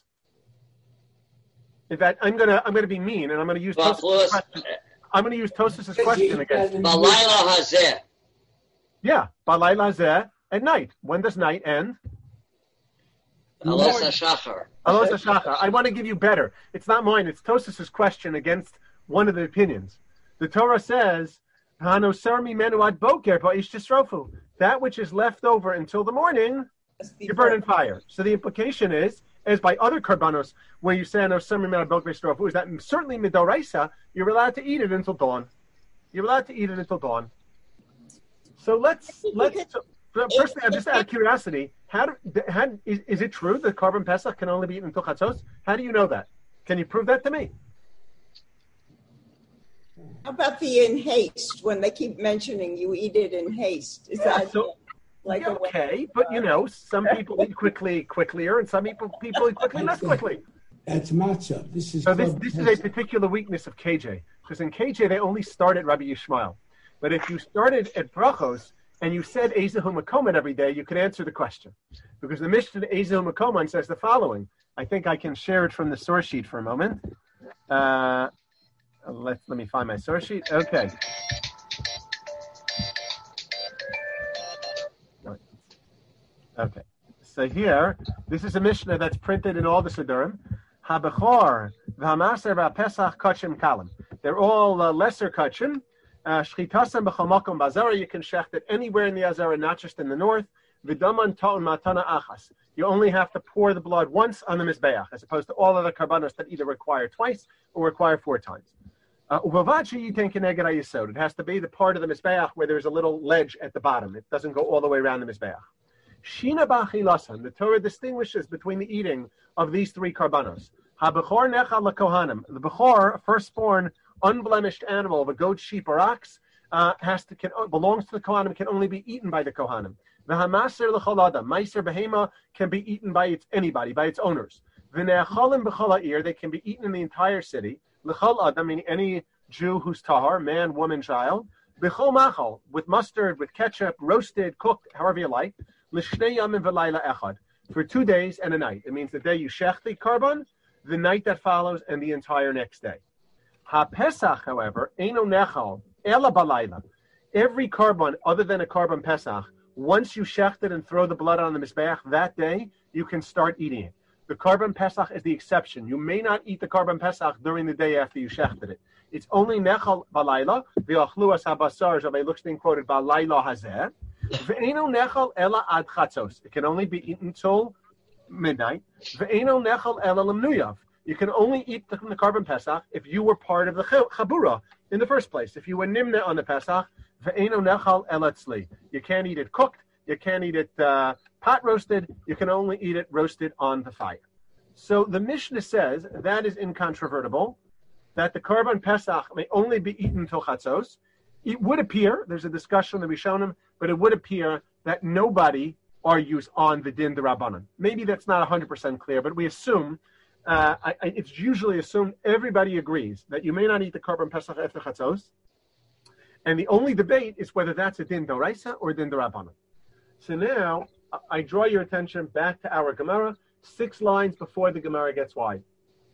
In fact, I'm gonna I'm gonna be mean and I'm gonna use well, Tosfos' question. I'm gonna use Tosfos' question against you. Balayla hazeh. Yeah, Balayla hazeh at night. When does night end? Alos HaShachar. Alos HaShachar. I want to give you better. It's not mine. It's Tosfos' question against one of the opinions. The Torah says, that which is left over until the morning, you burn in fire. So the implication is, as by other karbanos, where you say, is that certainly midoraisa, you're allowed to eat it until dawn. You're allowed to eat it until dawn. So let's, let's, so, firstly, just out of curiosity, how do, how, is, is it true that Korban Pesach can only be eaten until Chatzos? How do you know that? Can you prove that to me? How about the in haste? When they keep mentioning you eat it in haste, is yeah, that so, like yeah, a way? Okay? But you know, some people eat quickly, quicklier, and some people people eat quickly, less quickly. That's matzah. This is So this, Korban this is a Pesach. particular weakness of K J, because in K J they only start at Rabbi Yishmael. But if you started at Brachos and you said Ezehu Makoman every day, you could answer the question. Because the Mishnah Ezehu Makoman says the following. I think I can share it from the source sheet for a moment. Uh, let, let me find my source sheet. Okay. Okay. So here, this is a Mishnah that's printed in all the Sidurim. HaBechor v'hamaser v'apesach kachim kalim. They're all uh, lesser kachim. Shchitasam b'chol makom b'azara. You can shecht it anywhere in the Azara, not just in the north. V'daman ta'un matana achas. You only have to pour the blood once on the Mizbeach, as opposed to all other karbanos that either require twice or require four times. Uvavachi yitain keneged hayisod. It has to be the part of the Mizbeach where there's a little ledge at the bottom. It doesn't go all the way around the Mizbeach. Shina b'achilasan. The Torah distinguishes between the eating of these three karbanos. HaBechor necha lekohanim. The Bechor, firstborn, unblemished animal of a goat, sheep, or ox, uh, has to can, belongs to the Kohanim, can only be eaten by the Kohanim. The Hamaser l'chol adam. Meiser behema can be eaten by its anybody, by its owners. V'ne'acholim b'chol ha'ir. They can be eaten in the entire city. L'chol adam, meaning any Jew who's tahar, man, woman, child. B'chol machal, with mustard, with ketchup, roasted, cooked, however you like. L'shnei yamim v'layla echad, for two days and a night. It means the day you shech the karban, the night that follows, and the entire next day. Ha-Pesach, however, eino nechal, ela balayla. Every karban, other than a karban Pesach, once you shecht it and throw the blood on the Mizbeach, that day, you can start eating it. The karban Pesach is the exception. You may not eat the karban Pesach during the day after you shechted it. It's only nechal balayla, v'achlu as ha-basar, Rabbi Luxstein quoted, balayla hazeh. Ve'eno nechal ela ad chatzos. It can only be eaten till midnight. Ve'eno nechal ela lemnuyav. You can only eat the, the karban Pesach if you were part of the chabura in the first place. If you were nimna on the Pesach, ve'eno nechal ela tzli. You can't eat it cooked. You can't eat it uh, pot roasted. You can only eat it roasted on the fire. So the Mishnah says that is incontrovertible, that the karban Pesach may only be eaten till chatzos. It would appear, there's a discussion in the Rishonim, but it would appear that nobody argues on the din d'Rabbanan. Maybe that's not one hundred percent clear, but we assume, uh, I, I, it's usually assumed everybody agrees that you may not eat the karban Pesach after chatzos, and the only debate is whether that's a din d'oraisa or din d'Rabbanan. So now, I draw your attention back to our Gemara, six lines before the Gemara gets wide.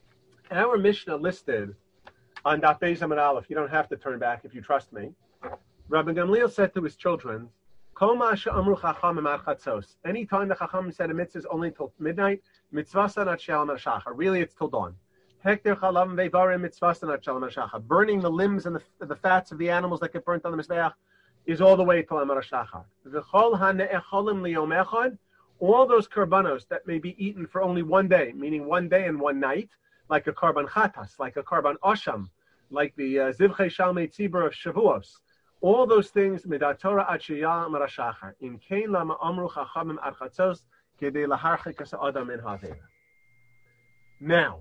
Our Mishnah listed on Daf Beis Amud Aleph, you don't have to turn back if you trust me. Rabbi Gamliel said to his children, Kol ma she'amru chachamim ad chatzos. Anytime the chachamim said a mitzvah is only till midnight, mitzvasan ad she'al shachar. Really, it's till dawn. Hekter chalavim ve'varim mitzvasan ad she'al shachar. Burning the limbs and the, the fats of the animals that get burnt on the mizbeach is all the way till amar shachar. V'chol ha'ne'echolim liyom echad. All those karbanos that may be eaten for only one day, meaning one day and one night, like a karban chatas, like a karban osham, like the uh, zivchei shalmei tzibur of Shavuos. All those things, midatora ad sheyal marashachar. In kein lama amru chachamim ad chatzos kedei laharchik as adam in havera. Now,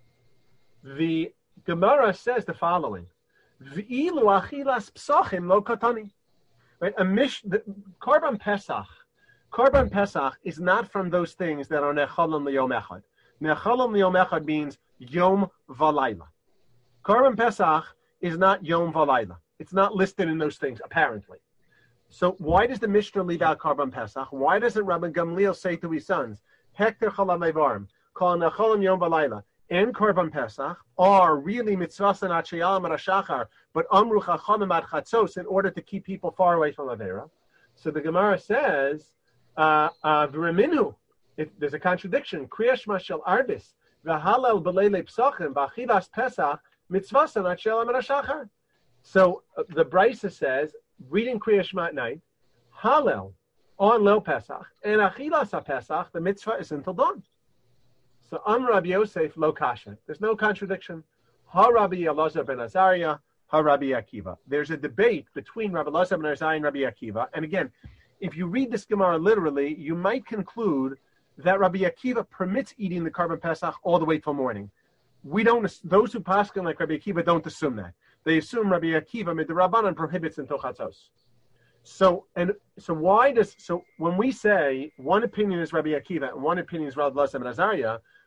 the Gemara says the following: V'ilu achilas psachim lo katani. Right, a mish, the karban pesach. Karban pesach is not from those things that are nechalim liyom echad. Nechalim liyom echad means yom valayla. Karban pesach is not yom valayla. It's not listed in those things, apparently. So why does the Mishnah leave out karban pesach? Why doesn't Rabbi Gamliel say to his sons, Hekter chalav levarim, kol nechalim yom valayla, and karban pesach are really mitzvasan ad sheyal marashachar, but amru chachamim ad chatzos in order to keep people far away from avera? So the Gemara says, uh, uh, v'reminu, there's a contradiction. Kriyash mashal arbis, v'halal b'leilei psachim, v'achilas pesach, mitzvasan ad sheyal marashachar. So uh, the Brisa says, reading Kriya Shema at night, Hallel on Leil Pesach, and Achilas HaPesach, the mitzvah is until dawn. So Am Rabbi Yosef Lo Kasha. There's no contradiction. Ha Rabbi Elazar ben Azariah, Ha Rabbi Akiva. There's a debate between Rabbi Elazar ben Azariah and Rabbi Akiva. And again, if you read this Gemara literally, you might conclude that Rabbi Akiva permits eating the karban Pesach all the way till morning. We don't. Those who paskin like Rabbi Akiva don't assume that. They assume Rabbi Akiva midrabanan prohibits until chatzos. So and so why does so when we say one opinion is Rabbi Akiva and one opinion is Rabbi Elazar ben Azariah,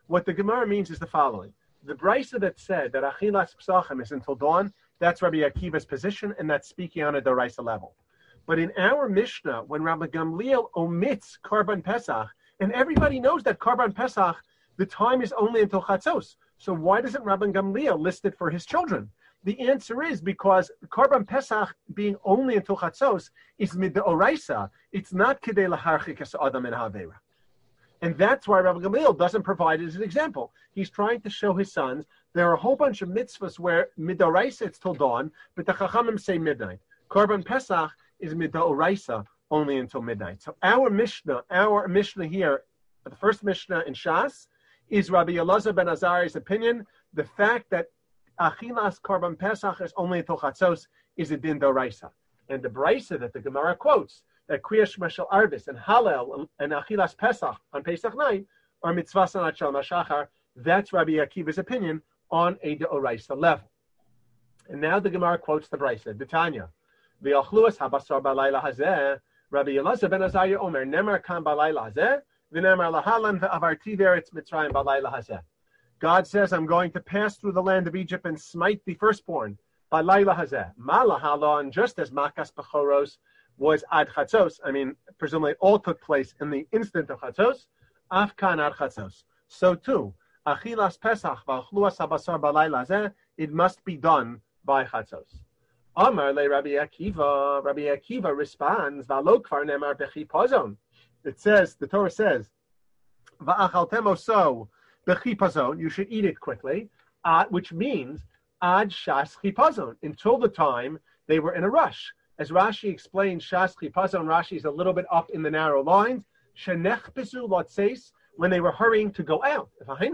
What the Gemara means is the following. The brisa that said that Achilas Pesachim is until dawn, that's Rabbi Akiva's position, and that's speaking on a Doraisa level. But in our Mishnah, when Rabbi Gamliel omits Karban Pesach, and everybody knows that Karban Pesach, the time is only until Chatzos. So why doesn't Rabbi Gamliel list it for his children? The answer is because Karban Pesach being only until Chatzos is mid-oraisa. It's not Kidei Laharchik es Adam and Havera. And that's why Rabbi Gamliel doesn't provide it as an example. He's trying to show his sons there are a whole bunch of mitzvahs where mid-oraisa it's till dawn, but the Chachamim say midnight. Karban Pesach is mid-oraisa only until midnight. So our Mishnah, our Mishnah here, the first Mishnah in Shas, is Rabbi Elazar ben Azari's opinion. The fact that Achilas Karban Pesach is only until Chatzos is a din d'oraisa. And the brisa that the Gemara quotes, that Kriyash Mashal Arvis and Hallel and Achilas Pesach on Pesach night are mitzvah sanat shal mashachar, that's Rabbi Akiva's opinion on a d'oraisa level. And now the Gemara quotes the brisa, D'Tanya, V'achluas habasar balayla hazeh, Rabbi Elazar ben Azariah Omer, Nemar kan balayla hazeh, V'nemar lahalan ve'avarti ve'eretz Mitzrayim balayla hazeh. God says, I'm going to pass through the land of Egypt and smite the firstborn. Balayla hazeh. Malahala, and just as Makas Bechoros was ad Chatzos, I mean, presumably all took place in the instant of Chatzos, Afkan ad Chatzos. So too, Achilas Pesach v'achluas habasar balayla hazeh, it must be done by Chatzos. Amar le Rabbi Akiva, Rabbi Akiva responds, V'alo kvar nemar b'chipazon. It says, the Torah says, V'achaltem oso b'chipazon, you should eat it quickly, uh, which means ad shas chipazon, until the time they were in a rush. As Rashi explains, shas chipazon, Rashi is a little bit up in the narrow lines, shenechpizu lotzeis, when they were hurrying to go out.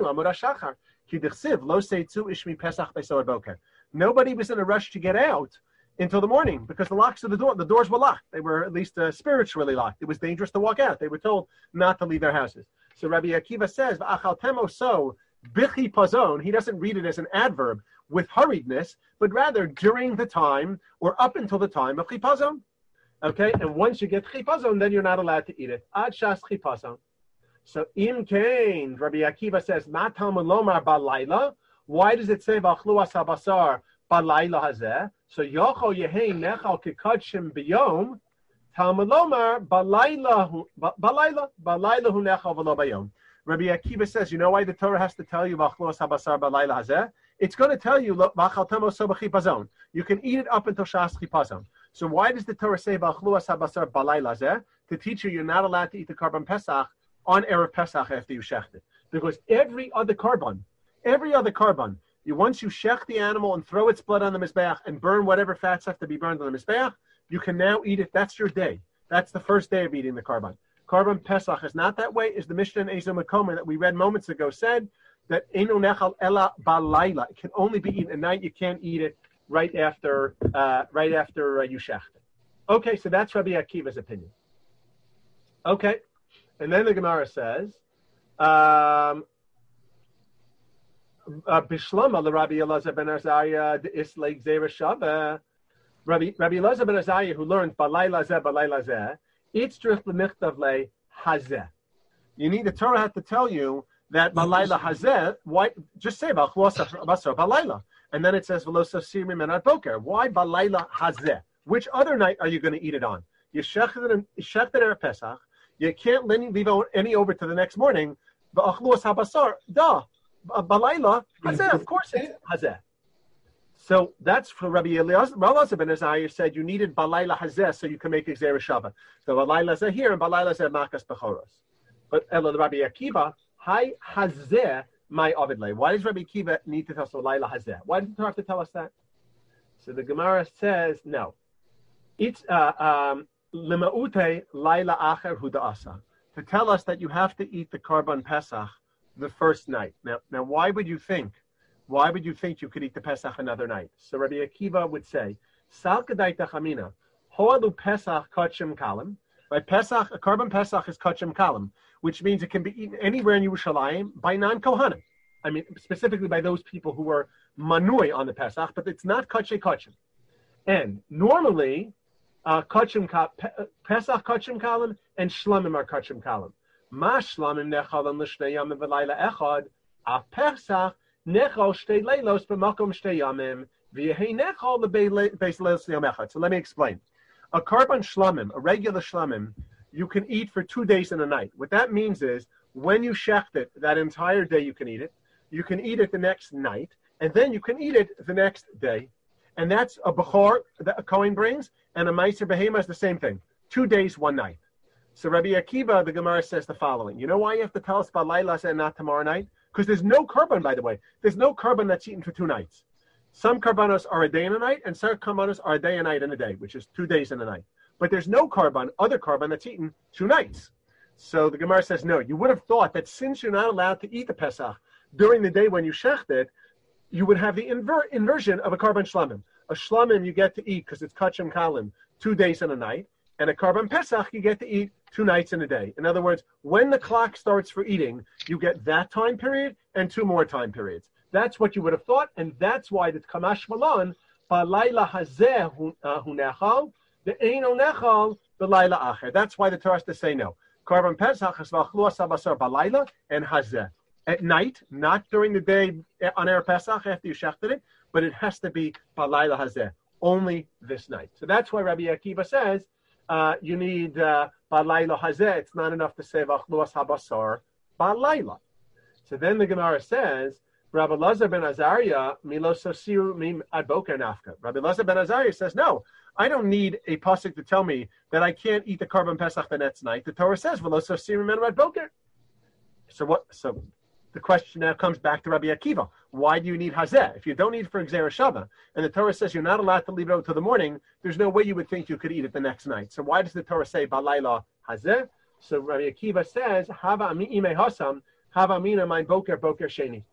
Nobody was in a rush to get out until the morning because the locks of the door, the doors were locked. They were at least uh, spiritually locked. It was dangerous to walk out. They were told not to leave their houses. So Rabbi Akiva says, "V'achaltem so bichi pazon." He doesn't read it as an adverb with hurriedness, but rather during the time or up until the time of chipazon. Okay, and once you get chipazon, then you're not allowed to eat it. Ad shas chipazon. So in Cain, Rabbi Akiva says, "Ma talmud lomar balayla." Why does it say v'achluas habasar balayla hazeh? So yocho yehei nechal kikadshim biyom. Talmud lomar balayla balayla balayla hu nechal v'lo bayom. Rabbi Akiva says, you know why the Torah has to tell you v'achluas habasar balayla hazeh? It's going to tell you v'achaltem oso b'chipazon. You can eat it up until shas chipazon. So why does the Torah say v'achluas habasar balayla hazeh? To teach you you're not allowed to eat the Karban Pesach on Erev Pesach after you shecht it. Because every other Karban, every other Karban, you once you shech the animal and throw its blood on the Mizbeach and burn whatever fats have to be burned on the Mizbeach, you can now eat it. That's your day. That's the first day of eating the Karban. Karban Pesach is not that way. Is the Mishnah in Ezo Mekomer that we read moments ago said that Eino Nechal Ela Balayla. It can only be eaten at night. You can't eat it right after uh, right after uh, you shecht it. Okay, so that's Rabbi Akiva's opinion. Okay. And then the Gemara says, um, Bishlama the Rabbi Elazar ben Azariah the Islay Gzeira Shabbat. Rabbi Rabbi Elazar ben Azariah, who learned Balayla Zeh Balayla Zeh, it's drich lemichtav le Hazeh. You need the Torah had to tell you that Balayla Hazeh. Why? Just say Bachlos Basar Balayla, and then it says Velosa Sirim and Boker. Why Balayla Hazeh? Which other night are you going to eat it on? You shechted it Erev Pesach. You can't leave any over to the next morning. V'achluas habasar, da, balayla hazeh. Of course it's hazeh. So that's for Rabbi Elazar ben Azariah said you needed balayla hazeh so you can make Gzeira Shabbat. So balayla hazeh here and balayla hazeh makas bechoros. But Ela Rabbi Akiva, hi hazeh my avidle. Why does Rabbi Akiva need to tell us balayla hazeh? Why did the Torah have to tell us that? So the Gemara says no. It's uh, um. Lima'ute laila acher huda'asa, to tell us that you have to eat the Karban Pesach the first night. Now, now, why would you think? Why would you think you could eat the Pesach another night? So Rabbi Akiva would say, Sal kedai tachamina, ho'alu Pesach kachim kalim. By Pesach, a Karban Pesach is kachim kalim, which means it can be eaten anywhere in Yerushalayim by non-Kohanim. I mean, specifically by those people who were manui on the Pesach, but it's not kachim kachim. And normally, Uh, kachim pe, Pesach kachim kalim and shlamim are kachim kalim. Ma shlamim nechalim l'shnei yamim v'layla echad Af Pesach nechol shtei leilos b'makom shtei yamim v'yehei nechol lebeis leilos yom echad. So let me explain. A karban shlamim, a regular shlamim, you can eat for two days and a night. What that means is when you shecht it, that entire day you can eat it. You can eat it the next night, and then you can eat it the next day. And that's a bechor that a Kohen brings, and a meiser behema is the same thing. Two days, one night. So Rabbi Akiva, the Gemara says the following. You know why you have to tell us about Laila and not tomorrow night? Because there's no karban, by the way. There's no karban that's eaten for two nights. Some karbanos are a day and a night, and some karbanos are a day, a night, and a day, which is two days and a night. But there's no karban, other karban that's eaten two nights. So the Gemara says, no, you would have thought that since you're not allowed to eat the Pesach during the day when you shecht it, you would have the inver- inversion of a karban shlamim. A shlamim you get to eat because it's kachem kalim, two days and a night, and a karban Pesach you get to eat two nights and a day. In other words, when the clock starts for eating, you get that time period and two more time periods. That's what you would have thought, and that's why the Kamash Malan, Balayla hazeh hunechal, the Eino nechal, the Laila acher. That's why the Torah has to say no. Karban Pesach is v'achlu asabasar balayla and hazeh. At night, not during the day on Erev Pesach after you shechted it, but it has to be balayla hazeh, only this night. So that's why Rabbi Akiva says uh, you need uh, balayla hazeh. It's not enough to say v'achlu asabasar balayla. So then the Gemara says, Rabbi Lazar ben Azariah, milososiru mim ad boker nafka. Rabbi Lazar ben Azariah says, no, I don't need a pasuk to tell me that I can't eat the karban Pesach the next night. The Torah says, velososiru mim ad boker. So what? So the question now comes back to Rabbi Akiva. Why do you need hazeh? If you don't eat for Gzera Shava, and the Torah says you're not allowed to leave it out till the morning, there's no way you would think you could eat it the next night. So why does the Torah say balayla hazeh? So Rabbi Akiva says, hava ami ime hasam, hava mina mein boker boker sheni.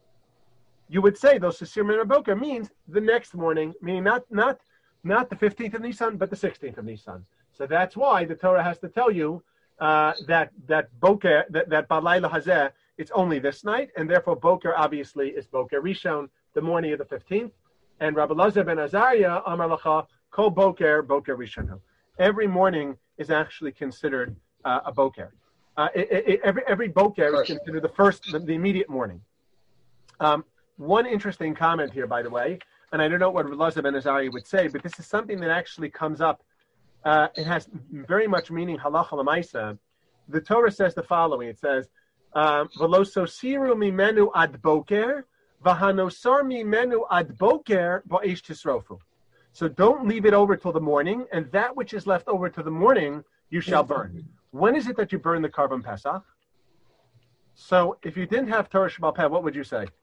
You would say those sasir min boker means the next morning, meaning not not not the fifteenth of Nisan, but the sixteenth of Nisan. So that's why the Torah has to tell you uh, that that boker that that balayla hazeh, it's only this night, and therefore boker obviously is boker rishon, the morning of the fifteenth. And Rabbi Lazar ben Azariah amar lacha kol boker boker rishon. Every morning is actually considered uh, a boker. Uh, it, it, every every boker is considered the first, the, the immediate morning. Um, one interesting comment here, by the way, and I don't know what Rabbi Lazar ben Azariah would say, but this is something that actually comes up. Uh, it has very much meaning halacha l'maisa. The Torah says the following. It says, "V'lososiru mimenu ad boker, v'hanosar mimenu ad boker ba'esh tisrofu." So don't leave it over till the morning, and that which is left over to the morning you shall burn. When is it that you burn the karban Pesach? So if you didn't have Torah Sheba'al Peh, what would you say?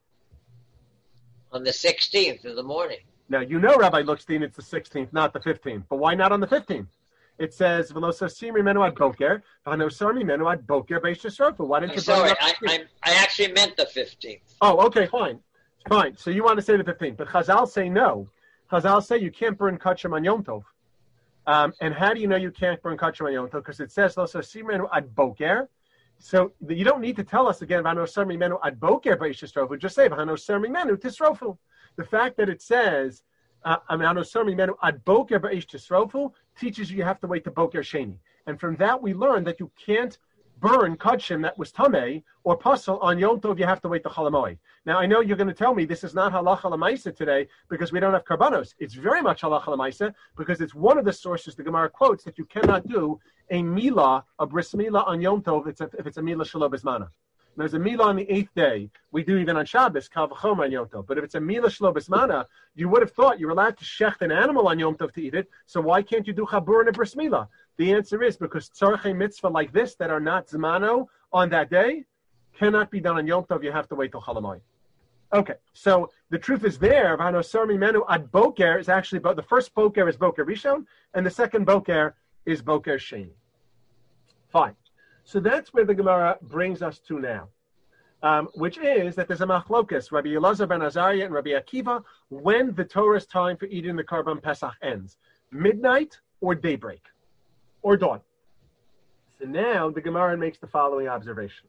On the sixteenth of the morning. Now, you know, Rabbi Luxstein, it's the sixteenth, not the fifteenth. But why not on the fifteenth? It says, "V'lososir mimenu ad boker, v'hanosar mimenu ad boker b'eish tisrofu." Why didn't I'm you sorry, burn I, it up? I, I actually meant the fifteenth. Oh, okay, fine. Fine. So you want to say the fifteenth. But Chazal say no. Chazal say you can't burn kachim on Yom Tov. Um, and how do you know you can't burn kachim on Yom Tov? Because it says, "V'lososir mimenu ad boker." So you don't need to tell us again, "V'hanosar mimenu ad boker b'eish tisrofu." Just say, "V'hanosar mimenu tisrofu." The fact that it says, uh, ad boker b'eish tisrofu, teaches you you have to wait to boker sheni. And from that we learn that you can't burn kachim that was tameh or pasal on Yom Tov. You have to wait to chalamoy. Now I know you're going to tell me this is not halacha l'maisa today because we don't have karbanos. It's very much halacha l'maisa because it's one of the sources the Gemara quotes that you cannot do a milah, a bris milah on Yom Tov if it's a, if it's a milah shelo bismana. There's a milah on the eighth day. We do even on Shabbos, kal v'chomer on Yom Tov. But if it's a milah shelo bismana, you would have thought you're allowed to shecht an animal on Yom Tov to eat it. So why can't you do chabur and a bris milah? The answer is because tzarchei mitzvah like this that are not zmano on that day cannot be done on Yom Tov. You have to wait till chalamoy. Okay, so the truth is there. V'hanosar mimenu ad boker is actually the first boker is boker rishon, and the second boker is boker sheni. Fine. So that's where the Gemara brings us to now, um, which is that there's a machlokas, Rabbi Elazar ben Azariah and Rabbi Akiva, when the Torah's time for eating the karban Pesach ends, midnight or daybreak, or dawn. So now the Gemara makes the following observation.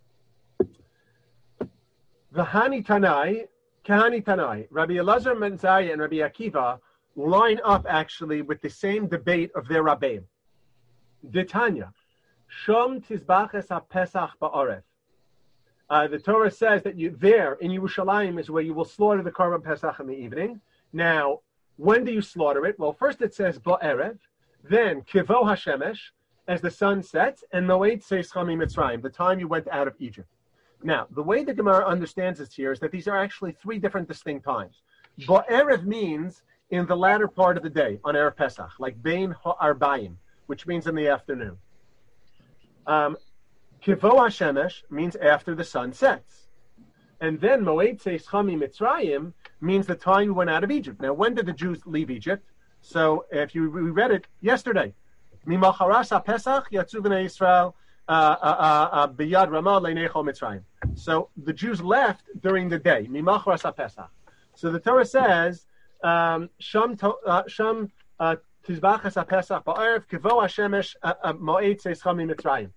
V'hani Tanai, Kahani Tanai, Rabbi Elazar ben Azariah and Rabbi Akiva line up actually with the same debate of their Rabbeim. D'Tanya. Shom tizbaches ha-Pesach ba'oref. Uh, the Torah says that you there in Yerushalayim is where you will slaughter the Korban Pesach in the evening. Now, when do you slaughter it? Well, first it says Ba'erev, then Kivo Hashemesh, as the sun sets, and Moed Seis Chamim Mitzrayim, the time you went out of Egypt. Now, the way the Gemara understands this here is that these are actually three different distinct times. Ba'erev means in the latter part of the day, on Erev Pesach, like Bein Ha'arbayim, which means in the afternoon. Um, Kivo Hashemesh means after the sun sets. And then Moed Seis Chamim Mitzrayim means the time we went out of Egypt. Now, when did the Jews leave Egypt? So, if you we read it yesterday. Mimacharas HaPesach Yatzu B'nai Yisrael B'yad Ramah Leinecho Mitzrayim. So, the Jews left during the day. Mimacharas HaPesach. So, the Torah says, Sham Sham Tizbachas HaPesach Ba'erev Kivo Hashemesh Moed Seis Chamim Mitzrayim.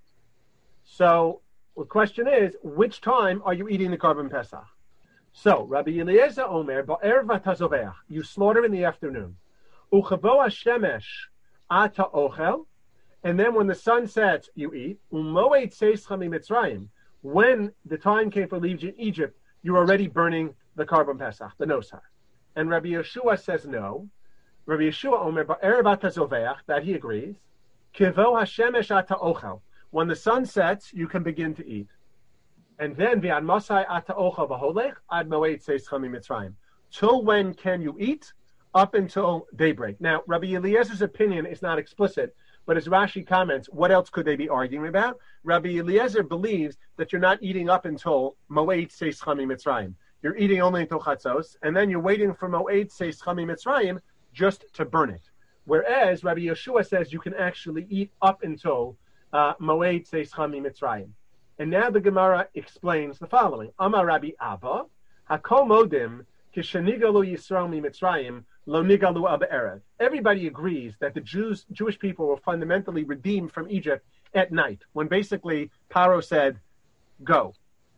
So, the question is, which time are you eating the Korban Pesach? So, Rabbi Eliezer Omer, Ba'erev v'tazoveach, you slaughter in the afternoon. Uchavo Hashemesh ata ochel, and then when the sun sets, you eat. Umoed seis chamim Mitzrayim, when the time came for leaving Egypt, you're already burning the Korban Pesach, the nosar. And Rabbi Yeshua says no. Rabbi Yeshua Omer, Ba'erev v'tazoveach, that he agrees. Kivo Hashemesh ata ochel. When the sun sets, you can begin to eat. And then, v'ad masai ata ochel v'holech ad moed seis chamim Mitzrayim. Till when can you eat? Up until daybreak. Now, Rabbi Eliezer's opinion is not explicit, but as Rashi comments, what else could they be arguing about? Rabbi Eliezer believes that you're not eating up until moed seis chamim Mitzrayim. You're eating only until chatzos, and then you're waiting for moed seis chamim Mitzrayim just to burn it. Whereas Rabbi Yeshua says you can actually eat up until Uh, Moed Seis Chamim Mitzrayim. And now the Gemara explains the following. Amar Rabbi Abba, Hakol Modim, Kishenigalu Yisrael mi Mitzrayim, Lo Nigalu Ab Erev. Everybody agrees that the Jews, Jewish people were fundamentally redeemed from Egypt at night, when basically Paro said, go.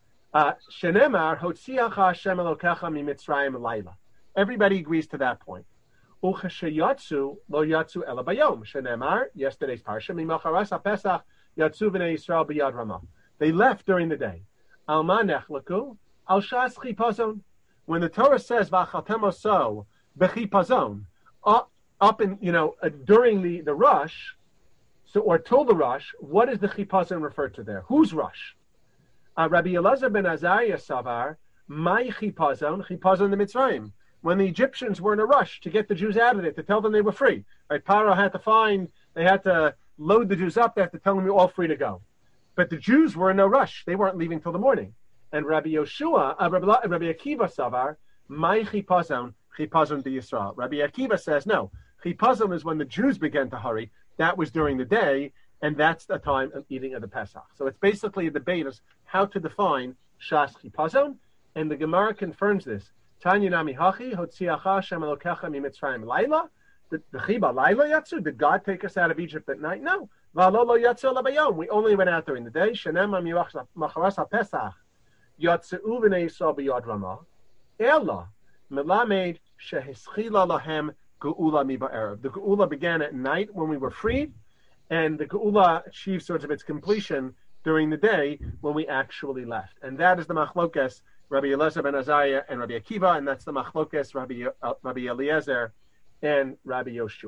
Shenemar, Hotziacha Hashem Elokecha mi Mitzrayim Laila. Everybody agrees to that point. Uchashayatsu lo yatsu ela bayom. Shenemar, yesterday's parsha, mimacharas haPesach yatsu v'nei Yisrael b'yad Ramah. They left during the day. Alma nechlaku al shas chipazon. When the Torah says v'achaltem oso b'chipazon, up, up in you know uh, during the the rush, so or till the rush, what is the chipazon referred to there? Whose rush? Uh, Rabbi Elazar ben Azariah savar my chipazon chipazon the Mitzrayim. When the Egyptians were in a rush to get the Jews out of it, to tell them they were free. Right? Paro had to find, they had to load the Jews up, they had to tell them you're all free to go. But the Jews were in no rush. They weren't leaving till the morning. And Rabbi Yoshua, uh, Rabbi, Rabbi Akiva Savar, my chipazon, chipazon de Yisrael. Rabbi Akiva says, no, chipazon is when the Jews began to hurry. That was during the day, and that's the time of eating of the Pesach. So it's basically a debate as how to define shas chipazon, and the Gemara confirms this. Tanya nami hachi hotziacha Hashem Elokecha mi Mitzrayim laila. The chiba laila yatsu. Did God take us out of Egypt at night? No. V'alo lo yatsu ela bayom. We only went out during the day. Shenem macharas haPesach yatsu v'nei Yisrael b'yad Ramah. Ela melamed shehischila lahem geula mi ba'erev. The geula began at night when we were freed, and the geula achieved sort of its completion during the day when we actually left. And that is the machlokes Rabbi Eliezer ben Azariah and Rabbi Akiva, and that's the machlokes Rabbi, uh, Rabbi Eliezer and Rabbi Yoshua.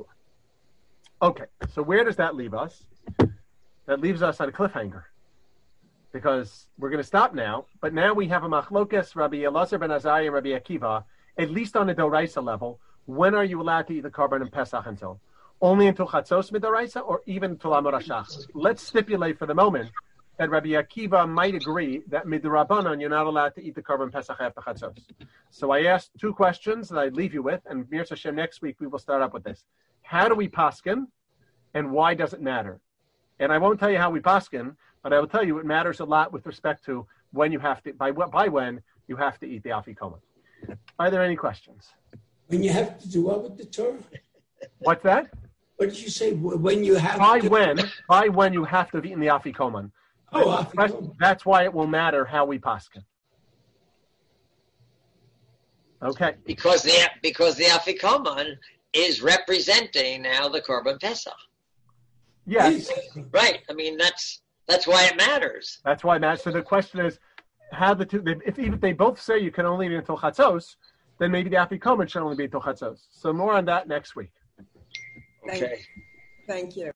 Okay, so where does that leave us? That leaves us on a cliffhanger, because we're going to stop now, but now we have a machlokes Rabbi Eliezer ben Azariah and Rabbi Akiva, at least on a doraisa level. When are you allowed to eat the korban and Pesach until? Only until chatzos midoraisa, or even until Amor HaShachar? Let's stipulate for the moment that Rabbi Akiva might agree that midrabanan you're not allowed to eat the korban Pesach after chatzos. So I asked two questions that I leave you with, and Mir Hashem next week we will start up with this. How do we paskin, and why does it matter? And I won't tell you how we paskin, but I will tell you it matters a lot with respect to when you have to, by by when you have to eat the afikoman. Are there any questions? When you have to do what with the Torah? What's that? What did you say? When you have by to... when by when you have to have eaten the afikoman. Oh, that's, that's why it will matter how we paskin. Okay. Because the because the afikoman is representing now the korban Pesach. Yes. Right. I mean that's that's why it matters. That's why it matters. So the question is, how the two, they, if even if they both say you can only eat until chatzos, then maybe the afikomen should only be until chatzos. So more on that next week. Okay. Thank you.